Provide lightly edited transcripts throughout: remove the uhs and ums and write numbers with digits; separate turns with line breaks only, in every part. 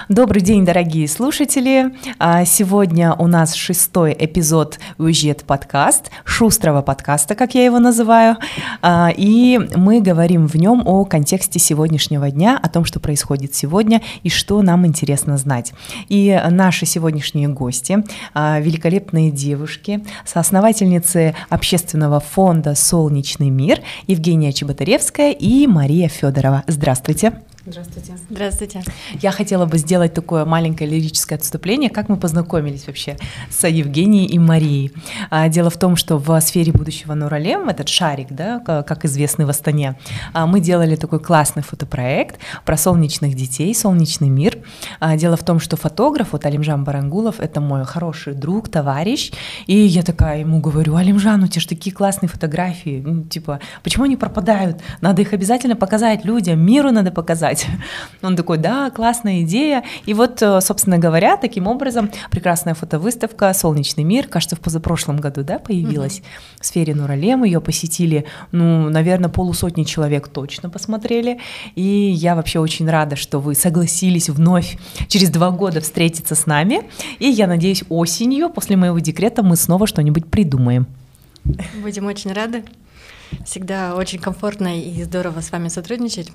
Добрый день, дорогие слушатели! Сегодня у нас 6-й эпизод «Уезжет подкаст», шустрого подкаста, как я его называю, и мы говорим в нем о контексте сегодняшнего дня, о том, что происходит сегодня и что нам интересно знать. И наши сегодняшние гости — великолепные девушки, соосновательницы общественного фонда «Солнечный мир» Евгения Чеботаревская и Мария Федорова. Здравствуйте!
Здравствуйте.
Здравствуйте.
Я хотела бы сделать такое маленькое лирическое отступление, как мы познакомились вообще с Евгенией и Марией. Дело в том, что в сфере будущего Нуралем, этот шарик, да, как известный в Астане, мы делали такой классный фотопроект про солнечных детей, солнечный мир. Дело в том, что фотограф, вот Алимжан Барангулов, это мой хороший друг, товарищ, и я такая ему говорю: Алимжан, у тебя же такие классные фотографии, типа, почему они пропадают? Надо их обязательно показать людям, миру надо показать. Он такой: да, классная идея. И вот, собственно говоря, таким образом прекрасная фотовыставка «Солнечный мир», кажется, в позапрошлом году, да, появилась в сфере Нуралем. Ее посетили, наверное, 50 человек точно посмотрели. И я вообще очень рада, что вы согласились вновь через 2 года встретиться с нами. И я надеюсь, осенью, после моего декрета, мы снова что-нибудь придумаем.
Будем очень рады. Всегда очень комфортно и здорово с вами сотрудничать.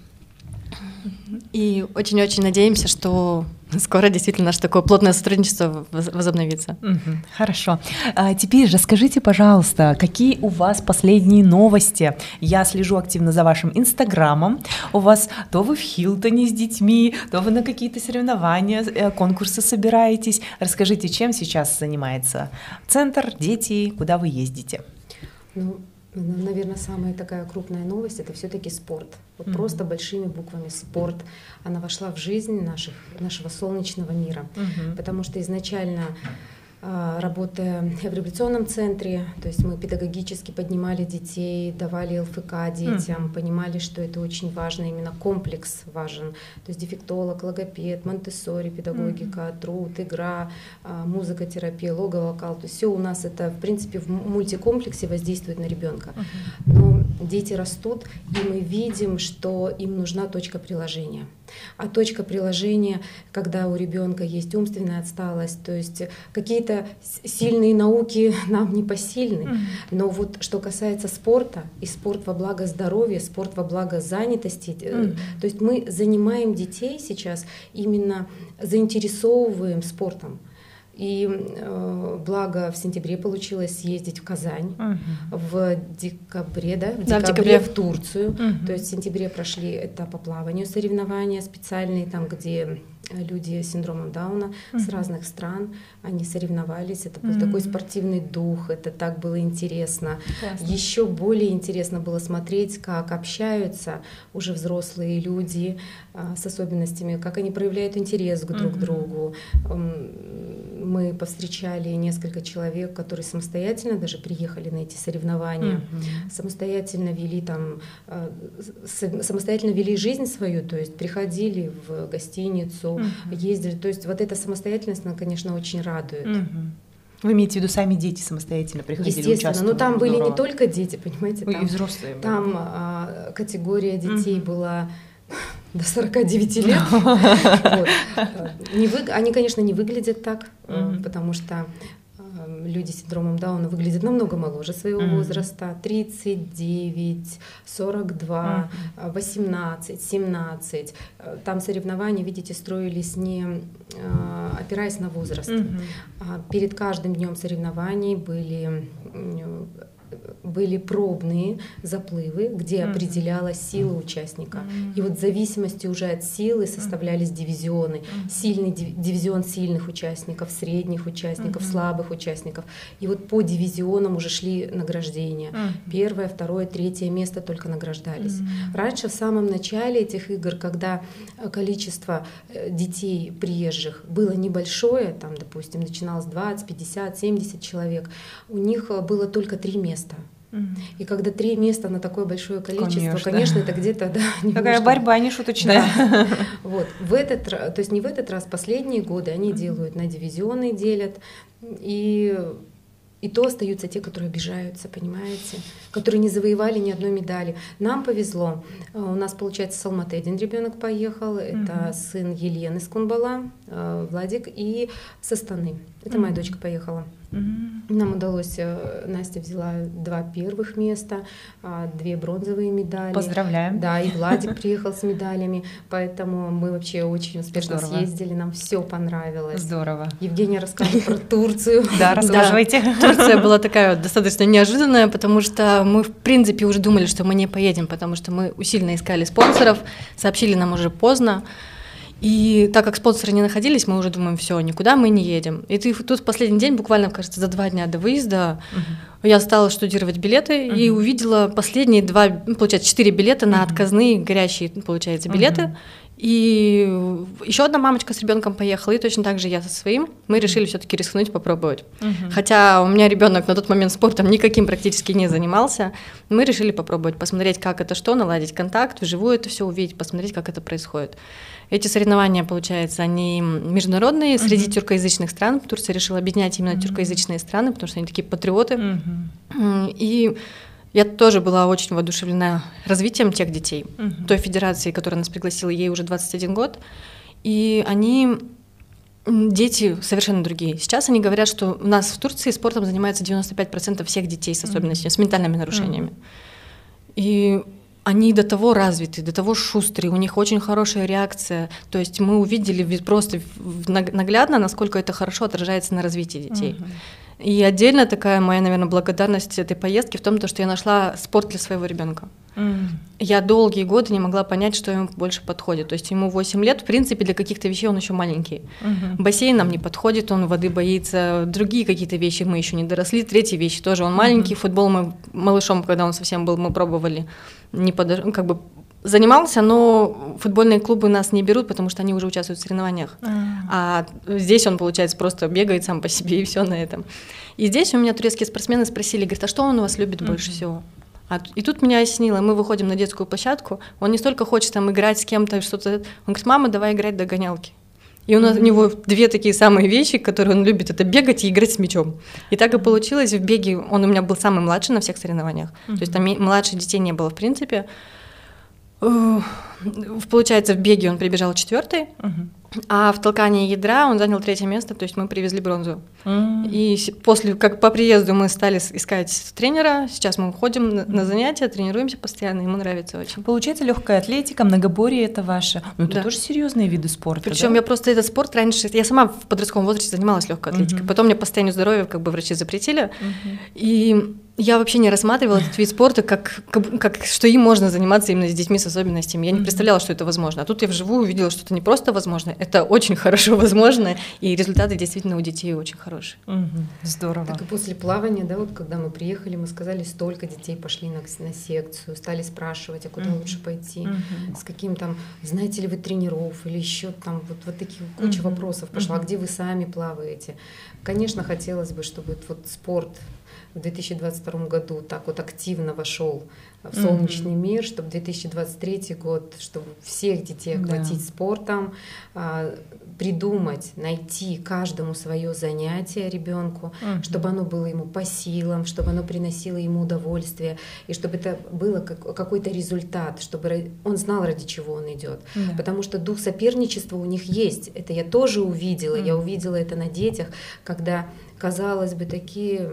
И очень-очень надеемся, что скоро действительно наше такое плотное сотрудничество возобновится.
Хорошо. Теперь расскажите, пожалуйста, какие у вас последние новости? Я слежу активно за вашим инстаграмом. У вас то вы в Хилтоне с детьми, то вы на какие-то соревнования, конкурсы собираетесь. Расскажите, чем сейчас занимается центр, дети, куда вы ездите?
Наверное, самая такая крупная новость — это все-таки спорт. Вот просто большими буквами спорт. Она вошла в жизнь нашего солнечного мира, потому что изначально, работая в революционном центре, то есть мы педагогически поднимали детей, давали ЛФК детям, понимали, что это очень важно, именно комплекс важен. То есть дефектолог, логопед, монтессори, педагогика, труд, игра, музыкотерапия, лого-вокал. То есть все у нас это, в принципе, в мультикомплексе воздействует на ребенка. Но дети растут, и мы видим, что им нужна точка приложения. А точка приложения, когда у ребенка есть умственная отсталость, то есть какие-то сильные науки нам не посильны. Но вот что касается спорта, и спорт во благо здоровья, спорт во благо занятости, то есть мы занимаем детей сейчас, именно заинтересовываем спортом. И благо в сентябре получилось съездить в Казань, в декабре в Турцию. То есть в сентябре прошли этап по плаванию, соревнования специальные, там, где люди с синдромом Дауна с разных стран, они соревновались. Это был такой спортивный дух, это так было интересно. Еще более интересно было смотреть, как общаются уже взрослые люди с особенностями, как они проявляют интерес друг к другу. Мы повстречали несколько человек, которые самостоятельно даже приехали на эти соревнования, самостоятельно вели жизнь свою, то есть приходили в гостиницу, ездили. То есть вот эта самостоятельность, она, конечно, очень радует.
Вы имеете в виду, сами дети самостоятельно приходили,
естественно,
участвовали?
Но там были не только дети, понимаете,
и взрослые.
Там категория детей была до 49 лет. Они, конечно, не выглядят так, потому что люди с синдромом Дауна выглядят намного моложе своего возраста. 39, 42, 18, 17. Там соревнования, видите, строились не опираясь на возраст. Перед каждым днем соревнований были пробные заплывы, где определялась сила участника. И вот в зависимости уже от силы составлялись дивизионы. Сильный дивизион сильных участников, средних участников, слабых участников. И вот по дивизионам уже шли награждения. 1, 2, 3 место только награждались. Раньше, в самом начале этих игр, когда количество детей приезжих было небольшое, там, допустим, начиналось 20, 50, 70 человек, у них было только 3 места. И когда 3 места на такое большое количество, конечно, это где-то, да,
такая борьба не шуточная.
Да. Вот. То есть не в этот раз, последние годы они делают на дивизионы, делят. И И то остаются те, которые обижаются, понимаете, которые не завоевали ни одной медали. Нам повезло. У нас, получается, с Алматы один ребенок поехал. Это сын Елены с Кунбала, Владик, и с Астаны. Это моя дочка поехала. Нам удалось, Настя взяла 2 первых места, 2 бронзовые медали.
Поздравляем.
Да, и Владик приехал с медалями, поэтому мы вообще очень успешно съездили, нам все понравилось.
Здорово.
Евгения расскажет про Турцию.
Да, рассказывайте.
Турция была такая достаточно неожиданная, потому что мы, в принципе, уже думали, что мы не поедем, потому что мы усиленно искали спонсоров, сообщили нам уже поздно. И так как спонсоры не находились, мы уже думаем, все, никуда мы не едем. И тут в последний день, буквально, кажется, за 2 дня до выезда, я стала штудировать билеты и увидела последние 4 билета на отказные горячие, получается, билеты. И еще одна мамочка с ребенком поехала, и точно так же я со своим. Мы решили все-таки рискнуть, попробовать. Хотя у меня ребенок на тот момент спортом никаким практически не занимался. Мы решили попробовать, посмотреть, как это что, наладить контакт, вживую это все увидеть, посмотреть, как это происходит. Эти соревнования, получается, они международные среди тюркоязычных стран. Турция решила объединять именно тюркоязычные страны, потому что они такие патриоты. И я тоже была очень воодушевлена развитием тех детей. Той федерации, которая нас пригласила, ей уже 21 год. И дети совершенно другие. Сейчас они говорят, что у нас в Турции спортом занимается 95% всех детей с особенностями, с ментальными нарушениями. И они до того развиты, до того шустрые, у них очень хорошая реакция. То есть мы увидели просто наглядно, насколько это хорошо отражается на развитии детей. И отдельно такая моя, наверное, благодарность этой поездки в том, что я нашла спорт для своего ребенка. Я долгие годы не могла понять, что ему больше подходит. То есть ему 8 лет, в принципе, для каких-то вещей он еще маленький. Бассейн нам не подходит, он воды боится. Другие какие-то вещи мы еще не доросли. 3-я вещь тоже он маленький. Футбол мы малышом, когда он совсем был, мы пробовали, занимался, но футбольные клубы нас не берут, потому что они уже участвуют в соревнованиях. А здесь он, получается, просто бегает сам по себе, и все на этом. И здесь у меня турецкие спортсмены спросили, говорят, а что он у вас любит больше всего? И тут меня осенило, мы выходим на детскую площадку, он не столько хочет там играть с кем-то, что-то, он говорит, мама, давай играть в догонялки. И у него 2 такие самые вещи, которые он любит, это бегать и играть с мячом. И так и получилось, в беге он у меня был самый младший на всех соревнованиях, то есть там младших детей не было в принципе. Получается, в беге он прибежал 4-й, а в толкании ядра он занял 3-е место, то есть мы привезли бронзу. И как по приезду мы стали искать тренера, сейчас мы уходим на занятия, тренируемся постоянно, ему нравится очень.
Получается, легкая атлетика, многоборье это ваше. Ну, это тоже серьезные виды спорта.
Причем я просто этот спорт раньше, я сама в подростковом возрасте занималась легкой атлетикой, потом мне по состоянию здоровья врачи запретили, и я вообще не рассматривала этот вид спорта, как что им можно заниматься именно с детьми с особенностями. Я не представляла, что это возможно. А тут я вживую увидела, что это не просто возможно, это очень хорошо возможно, и результаты действительно у детей очень хорошие.
Здорово.
Так и после плавания, да, вот когда мы приехали, мы сказали, столько детей пошли на секцию, стали спрашивать, а куда лучше пойти, с каким там, знаете ли вы тренеров, или еще там вот такие куча вопросов пошла, а где вы сами плаваете. Конечно, хотелось бы, чтобы вот спорт в 2022 году так вот активно вошел в солнечный мир, чтобы 2023 год, чтобы всех детей охватить спортом, придумать, найти каждому свое занятие ребенку, чтобы оно было ему по силам, чтобы оно приносило ему удовольствие, и чтобы это было какой-то результат, чтобы он знал, ради чего он идет. Потому что дух соперничества у них есть. Это я тоже увидела. Я увидела это на детях, когда, казалось бы, такие,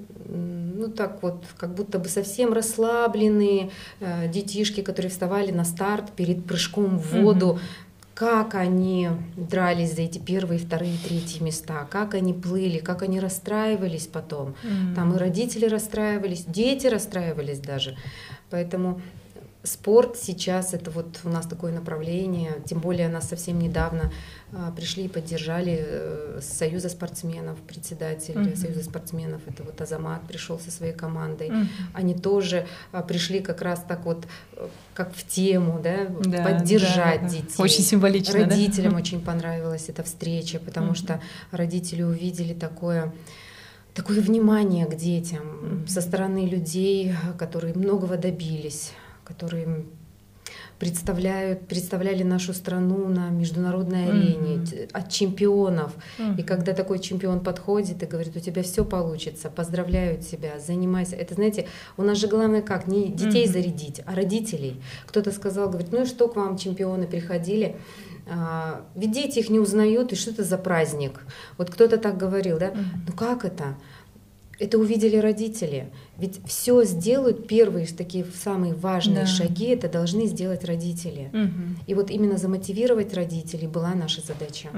ну так вот, как будто бы совсем расслабленные детишки, которые вставали на старт перед прыжком в воду, как они дрались за эти 1-е, 2-е, 3-е места, как они плыли, как они расстраивались потом. Там и родители расстраивались, дети расстраивались даже. Поэтому спорт сейчас — это вот у нас такое направление, тем более нас совсем недавно пришли и поддержали с Союза спортсменов, председатель Союза спортсменов, это вот Азамат пришел со своей командой. Они тоже пришли как раз так вот, как в тему, да, поддержать детей.
Очень символично.
Родителям очень понравилась эта встреча, потому что родители увидели такое внимание к детям со стороны людей, которые многого добились, которые представляли нашу страну на международной арене, от чемпионов. И когда такой чемпион подходит и говорит: у тебя все получится, поздравляю тебя, занимайся. Это, знаете, у нас же главное как, не детей зарядить, а родителей. Кто-то сказал, говорит: ну и что к вам чемпионы приходили? Ведь дети их не узнают, и что это за праздник? Вот кто-то так говорил, да? Ну как это? Это увидели родители. Ведь все сделают, первые такие самые важные шаги, это должны сделать родители. И вот именно замотивировать родителей была наша задача.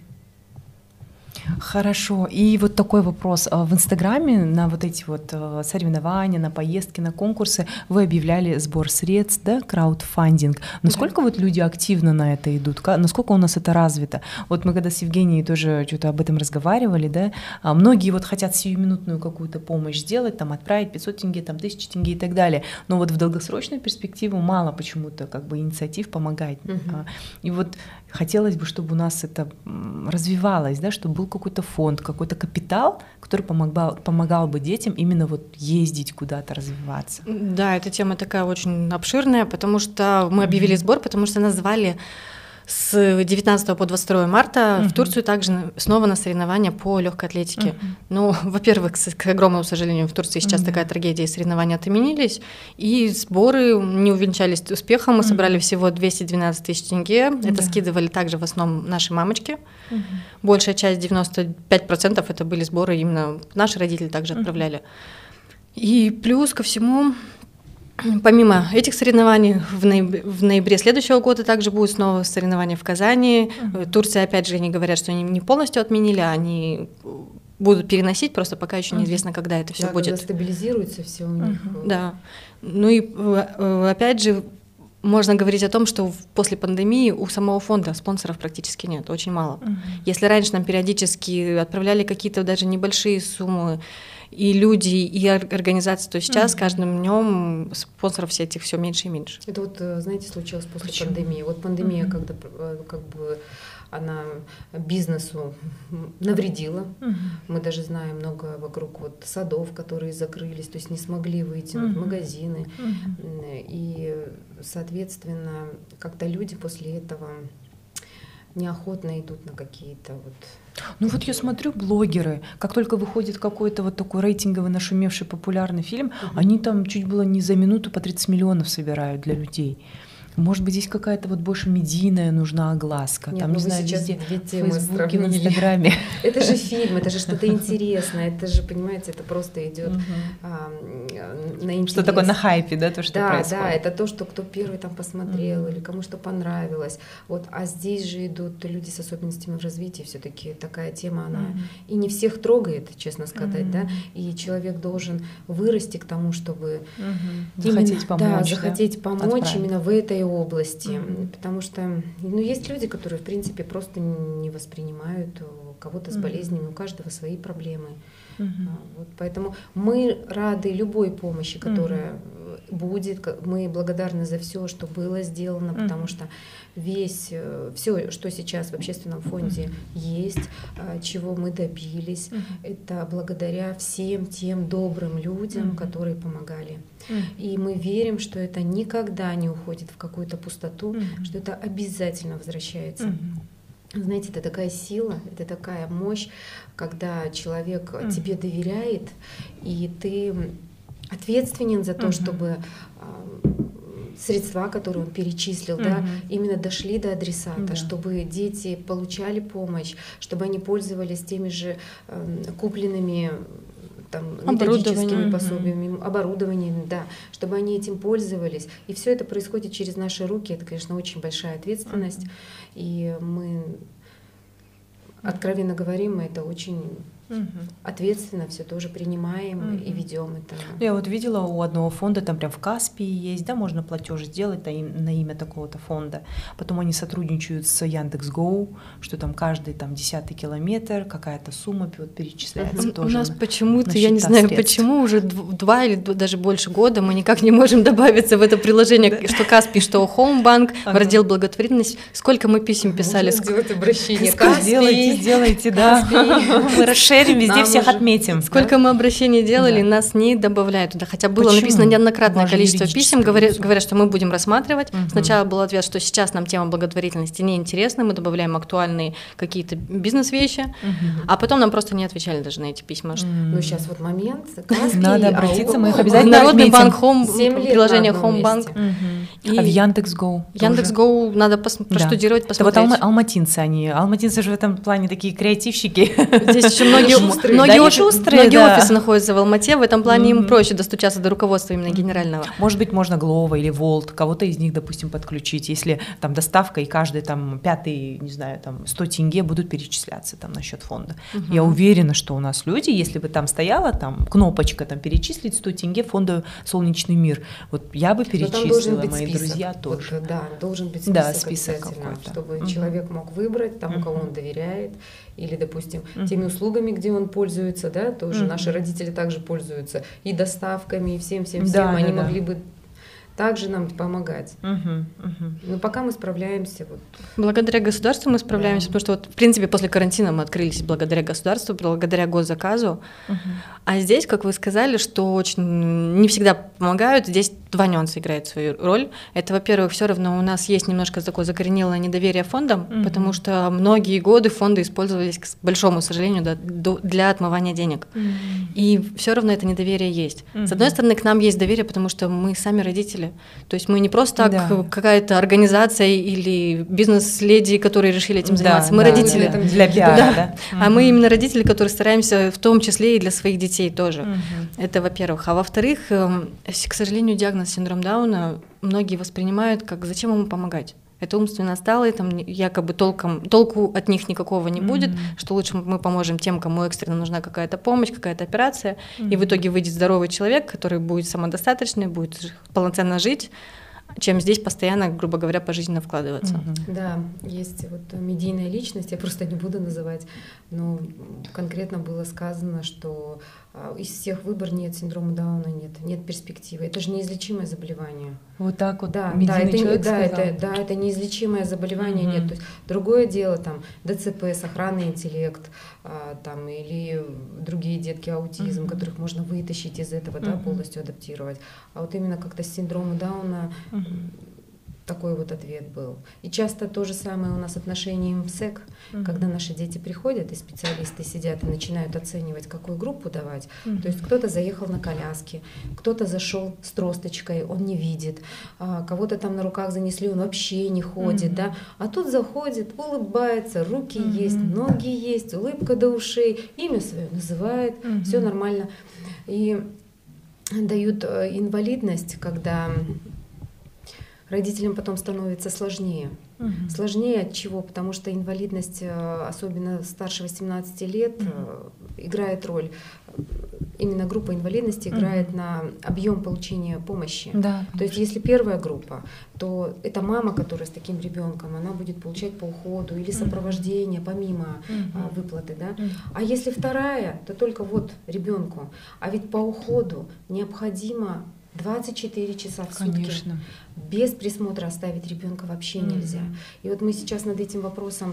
Хорошо. И вот такой вопрос. В Инстаграме на вот эти вот соревнования, на поездки, на конкурсы вы объявляли сбор средств, да, краудфандинг. Насколько вот люди активно на это идут? Насколько у нас это развито? Вот мы когда с Евгенией тоже что-то об этом разговаривали, да, многие вот хотят сиюминутную какую-то помощь сделать, там отправить 500 тенге, там 1000 тенге и так далее. Но вот в долгосрочную перспективу мало почему-то как бы инициатив помогать. И вот хотелось бы, чтобы у нас это развивалось, да, чтобы был какой-то фонд, какой-то капитал, который помогал бы детям именно вот ездить куда-то, развиваться.
Да, эта тема такая очень обширная, потому что мы объявили сбор, потому что назвали с 19 по 22 марта в Турцию также снова на соревнования по легкой атлетике. Ну, во-первых, к огромному сожалению, в Турции сейчас такая трагедия, соревнования отменились, и сборы не увенчались успехом. Мы собрали всего 212 тысяч тенге. Это скидывали также в основном наши мамочки. Большая часть, 95%, это были сборы именно наши родители также отправляли. И плюс ко всему, помимо этих соревнований, в ноябре следующего года также будут снова соревнования в Казани. Турция, опять же, они говорят, что они не полностью отменили, они будут переносить, просто пока еще неизвестно, когда это все будет.
Когда стабилизируется все у них.
Да. Ну и опять же, можно говорить о том, что после пандемии у самого фонда спонсоров практически нет, очень мало. Если раньше нам периодически отправляли какие-то даже небольшие суммы, и люди, и организации, то сейчас с каждым днем спонсоров все этих все меньше и меньше.
Это вот, знаете, случилось после пандемии. Вот пандемия, когда как бы она бизнесу навредила. Мы даже знаем много вокруг вот садов, которые закрылись, то есть не смогли выйти в магазины. И, соответственно, как-то люди после этого неохотно идут на какие-то вот...
Ну вот я смотрю, блогеры, как только выходит какой-то вот такой рейтинговый, нашумевший, популярный фильм, они там чуть было не за минуту по 30 миллионов собирают для людей. Может быть, здесь какая-то вот больше медийная нужна огласка.
Нет,
там, не знаю, везде,
в Фейсбуке,
в Инстаграме.
Это же фильм, это же что-то интересное, это же, понимаете, это просто идет на интерес.
Что такое на хайпе, да, то, что происходит?
Да, это то, что кто первый там посмотрел или кому что понравилось. Вот, а здесь же идут люди с особенностями в развитии, все-таки такая тема, она и не всех трогает, честно сказать, да, и человек должен вырасти к тому, чтобы
захотеть помочь,
да, захотеть помочь именно в этой области, потому что, ну, есть люди, которые, в принципе, просто не воспринимают кого-то с болезнями, у каждого свои проблемы. Вот, поэтому мы рады любой помощи, которая будет, мы благодарны за все, что было сделано, потому что все, что сейчас в общественном фонде есть, чего мы добились, это благодаря всем тем добрым людям, которые помогали. И мы верим, что это никогда не уходит в какую-то пустоту, что это обязательно возвращается. Знаете, это такая сила, это такая мощь, когда человек тебе доверяет, и ты ответственен за то, чтобы средства, которые он перечислил, да, именно дошли до адресата, чтобы дети получали помощь, чтобы они пользовались теми же купленными там, методическими пособиями, оборудованием, да, чтобы они этим пользовались. И все это происходит через наши руки. Это, конечно, очень большая ответственность. И мы, откровенно говорим, мы это очень ответственно все тоже принимаем и ведем это.
Я вот видела у одного фонда, там прям в Каспии есть, да, можно платеж сделать на имя такого-то фонда. Потом они сотрудничают с Яндекс.Гоу, что там каждый там 10-й километр какая-то сумма вот перечисляется тоже.
У нас почему-то, я не знаю почему, уже 2 или даже больше года мы никак не можем добавиться в это приложение, что Каспий, что Хоумбанк, в раздел благотворительность. Сколько мы писем писали.
Сделать обращение.
Сделайте, да. Мы расширим зашерим, везде всех отметим.
Сколько мы обращений делали, нас не добавляют туда. Хотя было написано неоднократное количество писем, говорят, что мы будем рассматривать. Сначала был ответ, что сейчас нам тема благотворительности неинтересна, мы добавляем актуальные какие-то бизнес-вещи, а потом нам просто не отвечали даже на эти письма.
Ну, сейчас вот момент.
Надо обратиться, мы их обязательно
Народный
отметим.
банк, приложение Homebank.
А в Яндекс.Гоу?
Яндекс.Гоу надо проштудировать, посмотреть.
Вот алматинцы они. Алматинцы же в этом плане такие креативщики.
Здесь еще многие офисы находятся в Алмате, в этом плане им проще достучаться до руководства именно генерального.
Может быть, можно Глова или Волт, кого-то из них, допустим, подключить, если там доставка и каждый там пятый, не знаю, там 100 тенге будут перечисляться там на счет фонда. Я уверена, что у нас люди, если бы там стояла там кнопочка там перечислить 100 тенге фонду «Солнечный мир», вот я бы перечислила, мои друзья тоже.
Вот, да, должен быть список какой-то, чтобы человек мог выбрать тому, кому он доверяет, или, допустим, теми услугами, где он пользуется, да, тоже наши родители также пользуются и доставками, и всем, они могли бы также нам помогать. Но пока мы справляемся. Вот.
Благодаря государству мы справляемся, потому что вот, в принципе, после карантина мы открылись благодаря государству, благодаря госзаказу. А здесь, как вы сказали, что очень не всегда помогают, здесь два нюанса играют свою роль. Это, во-первых, все равно у нас есть немножко такое закоренелое недоверие фондам, потому что многие годы фонды использовались, к большому сожалению, для отмывания денег. И все равно это недоверие есть. С одной стороны, к нам есть доверие, потому что мы сами родители. То есть мы не просто так какая-то организация или бизнес-леди, которые решили этим заниматься. Мы родители.
Для пиара,
А мы именно родители, которые стараемся в том числе и для своих детей тоже. Это, во-первых. А во-вторых, к сожалению, диагноз синдром Дауна многие воспринимают как «зачем ему помогать?». Это умственно отсталые, там якобы толку от них никакого не будет, что лучше мы поможем тем, кому экстренно нужна какая-то помощь, какая-то операция, и в итоге выйдет здоровый человек, который будет самодостаточный, будет полноценно жить, чем здесь постоянно, грубо говоря, пожизненно вкладываться.
Да, есть вот медийная личность, я просто не буду называть, но конкретно было сказано, что из всех выбор нет, синдрома Дауна нет перспективы. Это же неизлечимое заболевание.
Вот так вот
медийный человек сказал. Это неизлечимое заболевание нет. То есть другое дело, там, ДЦП, сохранный интеллект, там, или другие детки, аутизм, которых можно вытащить из этого, да, полностью адаптировать. А вот именно как-то с синдромом Дауна такой вот ответ был. И часто то же самое у нас отношение в МСЭК, когда наши дети приходят, и специалисты сидят и начинают оценивать, какую группу давать. То есть кто-то заехал на коляске, кто-то зашел с тросточкой, он не видит, кого-то там на руках занесли, он вообще не ходит, да. А тут заходит, улыбается, руки есть, ноги есть, улыбка до ушей, имя свое называет, все нормально. И дают инвалидность, когда родителям потом становится сложнее. Сложнее от чего? Потому что инвалидность, особенно старше 18 лет, играет роль. Именно группа инвалидности играет на объем получения помощи.
Да,
то есть если первая группа, то это мама, которая с таким ребенком, она будет получать по уходу или сопровождение помимо выплаты. Да? А если вторая, то только вот ребенку. А ведь по уходу необходимо 24 часа в сутки.
Конечно.
Без присмотра оставить ребенка вообще нельзя. И вот мы сейчас над этим вопросом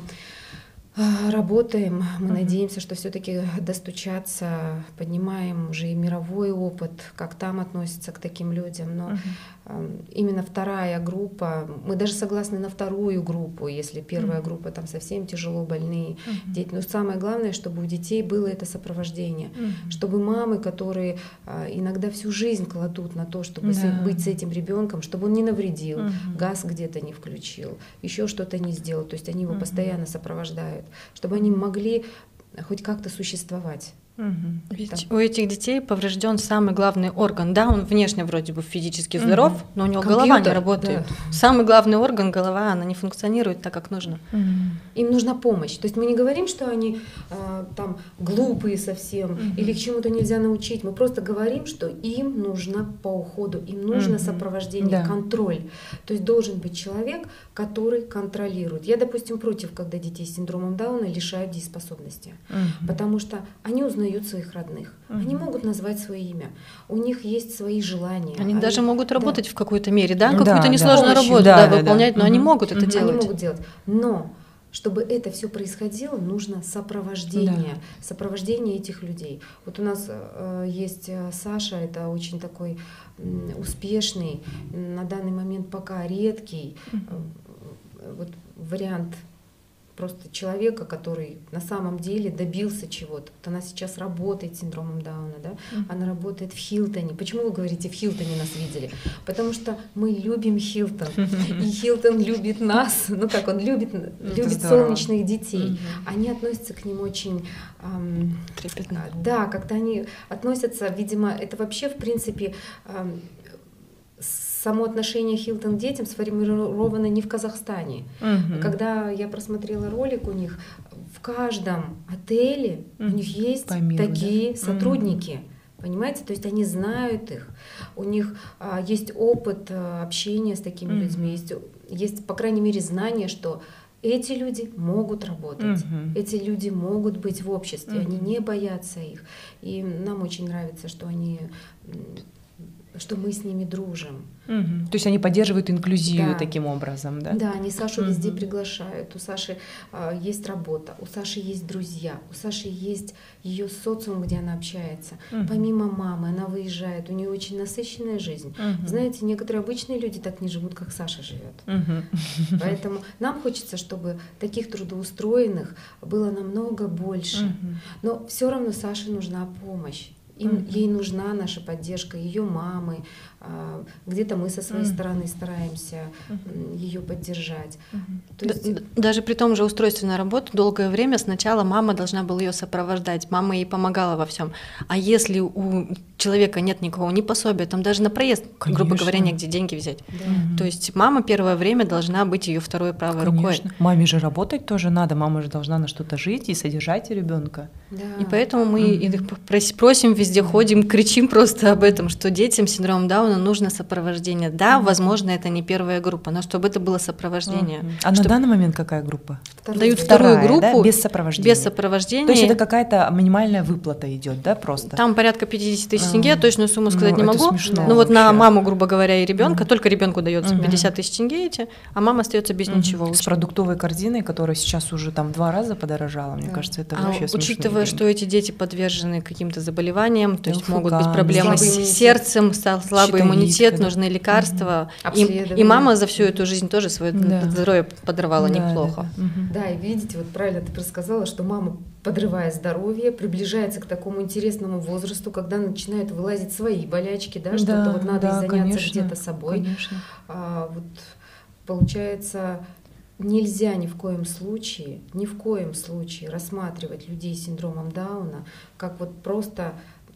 работаем. Мы надеемся, что все-таки достучаться, поднимаем уже и мировой опыт, как там относятся к таким людям. Но именно вторая группа, мы даже согласны на вторую группу, если первая группа там совсем тяжело больные дети. Но самое главное, чтобы у детей было это сопровождение, чтобы мамы, которые иногда всю жизнь кладут на то, чтобы быть с этим ребенком, чтобы он не навредил, газ где-то не включил, еще что-то не сделал, то есть они его постоянно сопровождают, чтобы они могли хоть как-то существовать.
Ведь у этих детей поврежден самый главный орган. Да, он внешне вроде бы физически здоров, но у него голова не работает. Да. Самый главный орган — голова, она не функционирует так, как нужно.
Им нужна помощь. То есть мы не говорим, что они там глупые совсем или к чему-то нельзя научить. Мы просто говорим, что им нужно по уходу, им нужно сопровождение, контроль. То есть должен быть человек, который контролирует. Я, допустим, против, когда детей с синдромом Дауна лишают дееспособности, потому что они узнают своих родных. Они могут назвать свое имя. У них есть свои желания.
Они даже могут работать в какой-то мере, да? Какую-то несложную работу выполнять, но они могут это делать.
Они могут делать. Но чтобы это все происходило, нужно сопровождение, сопровождение этих людей. Вот у нас есть Саша, это очень такой успешный, на данный момент пока редкий вот вариант просто человека, который на самом деле добился чего-то. Вот она сейчас работает с синдромом Дауна, да? Она работает в Хилтоне. Почему вы говорите, в Хилтоне нас видели? Потому что мы любим Хилтон, и Хилтон любит нас, ну как он любит солнечных детей. Они относятся к ним очень трепетно. Да, как-то они относятся, видимо, это вообще в принципе само отношение Хилтон к детям сформировано не в Казахстане. Когда я просмотрела ролик у них, в каждом отеле у них есть такие сотрудники. Понимаете? То есть они знают их, у них есть опыт общения с такими людьми, есть, по крайней мере, знание, что эти люди могут работать, эти люди могут быть в обществе, они не боятся их. И нам очень нравится, что мы с ними дружим.
То есть они поддерживают инклюзию таким образом, да?
Да, они Сашу везде приглашают. У Саши есть работа, у Саши есть друзья, у Саши есть ее социум, где она общается. Помимо мамы, она выезжает, у нее очень насыщенная жизнь. Знаете, некоторые обычные люди так не живут, как Саша живет. Поэтому нам хочется, чтобы таких трудоустроенных было намного больше. Но все равно Саше нужна помощь. Ей нужна наша поддержка, ее мамы. Где-то мы со своей стороны стараемся ее поддержать. То есть...
Даже при том же устройстве на работу долгое время сначала мама должна была ее сопровождать, мама ей помогала во всем. А если у человека нет никакого ни пособия, там даже на проезд, грубо говоря, негде деньги взять. То есть мама первое время должна быть ее второй правой рукой.
Маме же работать тоже надо, мама же должна на что-то жить и содержать ребенка.
И поэтому мы просим, везде ходим, кричим просто об этом, что детям с синдромом Дауна нужно сопровождение. Да, возможно, это не первая группа, но чтобы это было сопровождение.
А на данный момент какая группа?
Дают вторую группу,
да? Без сопровождения.
Без сопровождения.
То есть это какая-то минимальная выплата идет, да, просто?
Там порядка 50 тысяч тенге, точную сумму сказать не могу.
Смешно,
но вот на маму, грубо говоря, и ребенка только ребенку дается 50 тысяч тенге эти, а мама остается без ничего.
С продуктовой корзиной, которая сейчас уже там 2 раза подорожала, мне кажется, это вообще смешно.
Учитывая, что эти дети подвержены каким-то заболеваниям, то есть могут быть проблемы с сердцем, слабый иммунитет, нужны лекарства. И мама за всю эту жизнь тоже свое здоровье подорвала неплохо.
Да, и видите, вот правильно ты рассказала, что мама, подрывая здоровье, приближается к такому интересному возрасту, когда начинают вылазить свои болячки, да, что-то вот надо заняться где-то собой. Вот, получается, нельзя ни в коем случае рассматривать людей с синдромом Дауна как вот просто...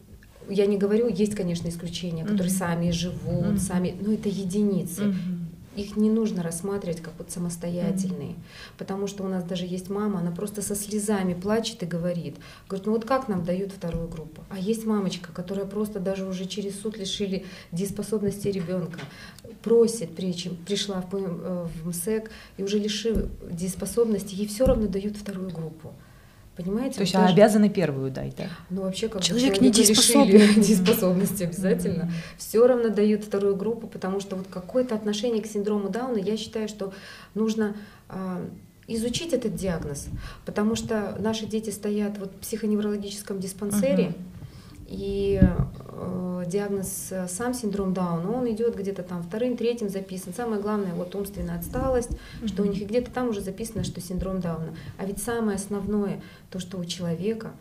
Я не говорю, есть, конечно, исключения, которые сами живут, но это единицы. Их не нужно рассматривать как вот самостоятельные, потому что у нас даже есть мама, она просто со слезами плачет и говорит, ну вот как нам дают вторую группу? А есть мамочка, которая просто даже уже через суд лишили дееспособности ребенка, просит, пришла в МСЭК и уже лишив дееспособности, ей все равно дают вторую группу. Понимаете?
То есть обязаны первую дать, да?
Ну вообще как
человек недееспособный.
Дееспособности обязательно. Все равно дают вторую группу, потому что вот какое-то отношение к синдрому Дауна, я считаю, что нужно изучить этот диагноз, потому что наши дети стоят вот в психоневрологическом диспансере, и диагноз сам синдром Дауна, он идет где-то там 2-м, 3-м записан. Самое главное, вот умственная отсталость, что у них и где-то там уже записано, что синдром Дауна. А ведь самое основное, то, что у человека,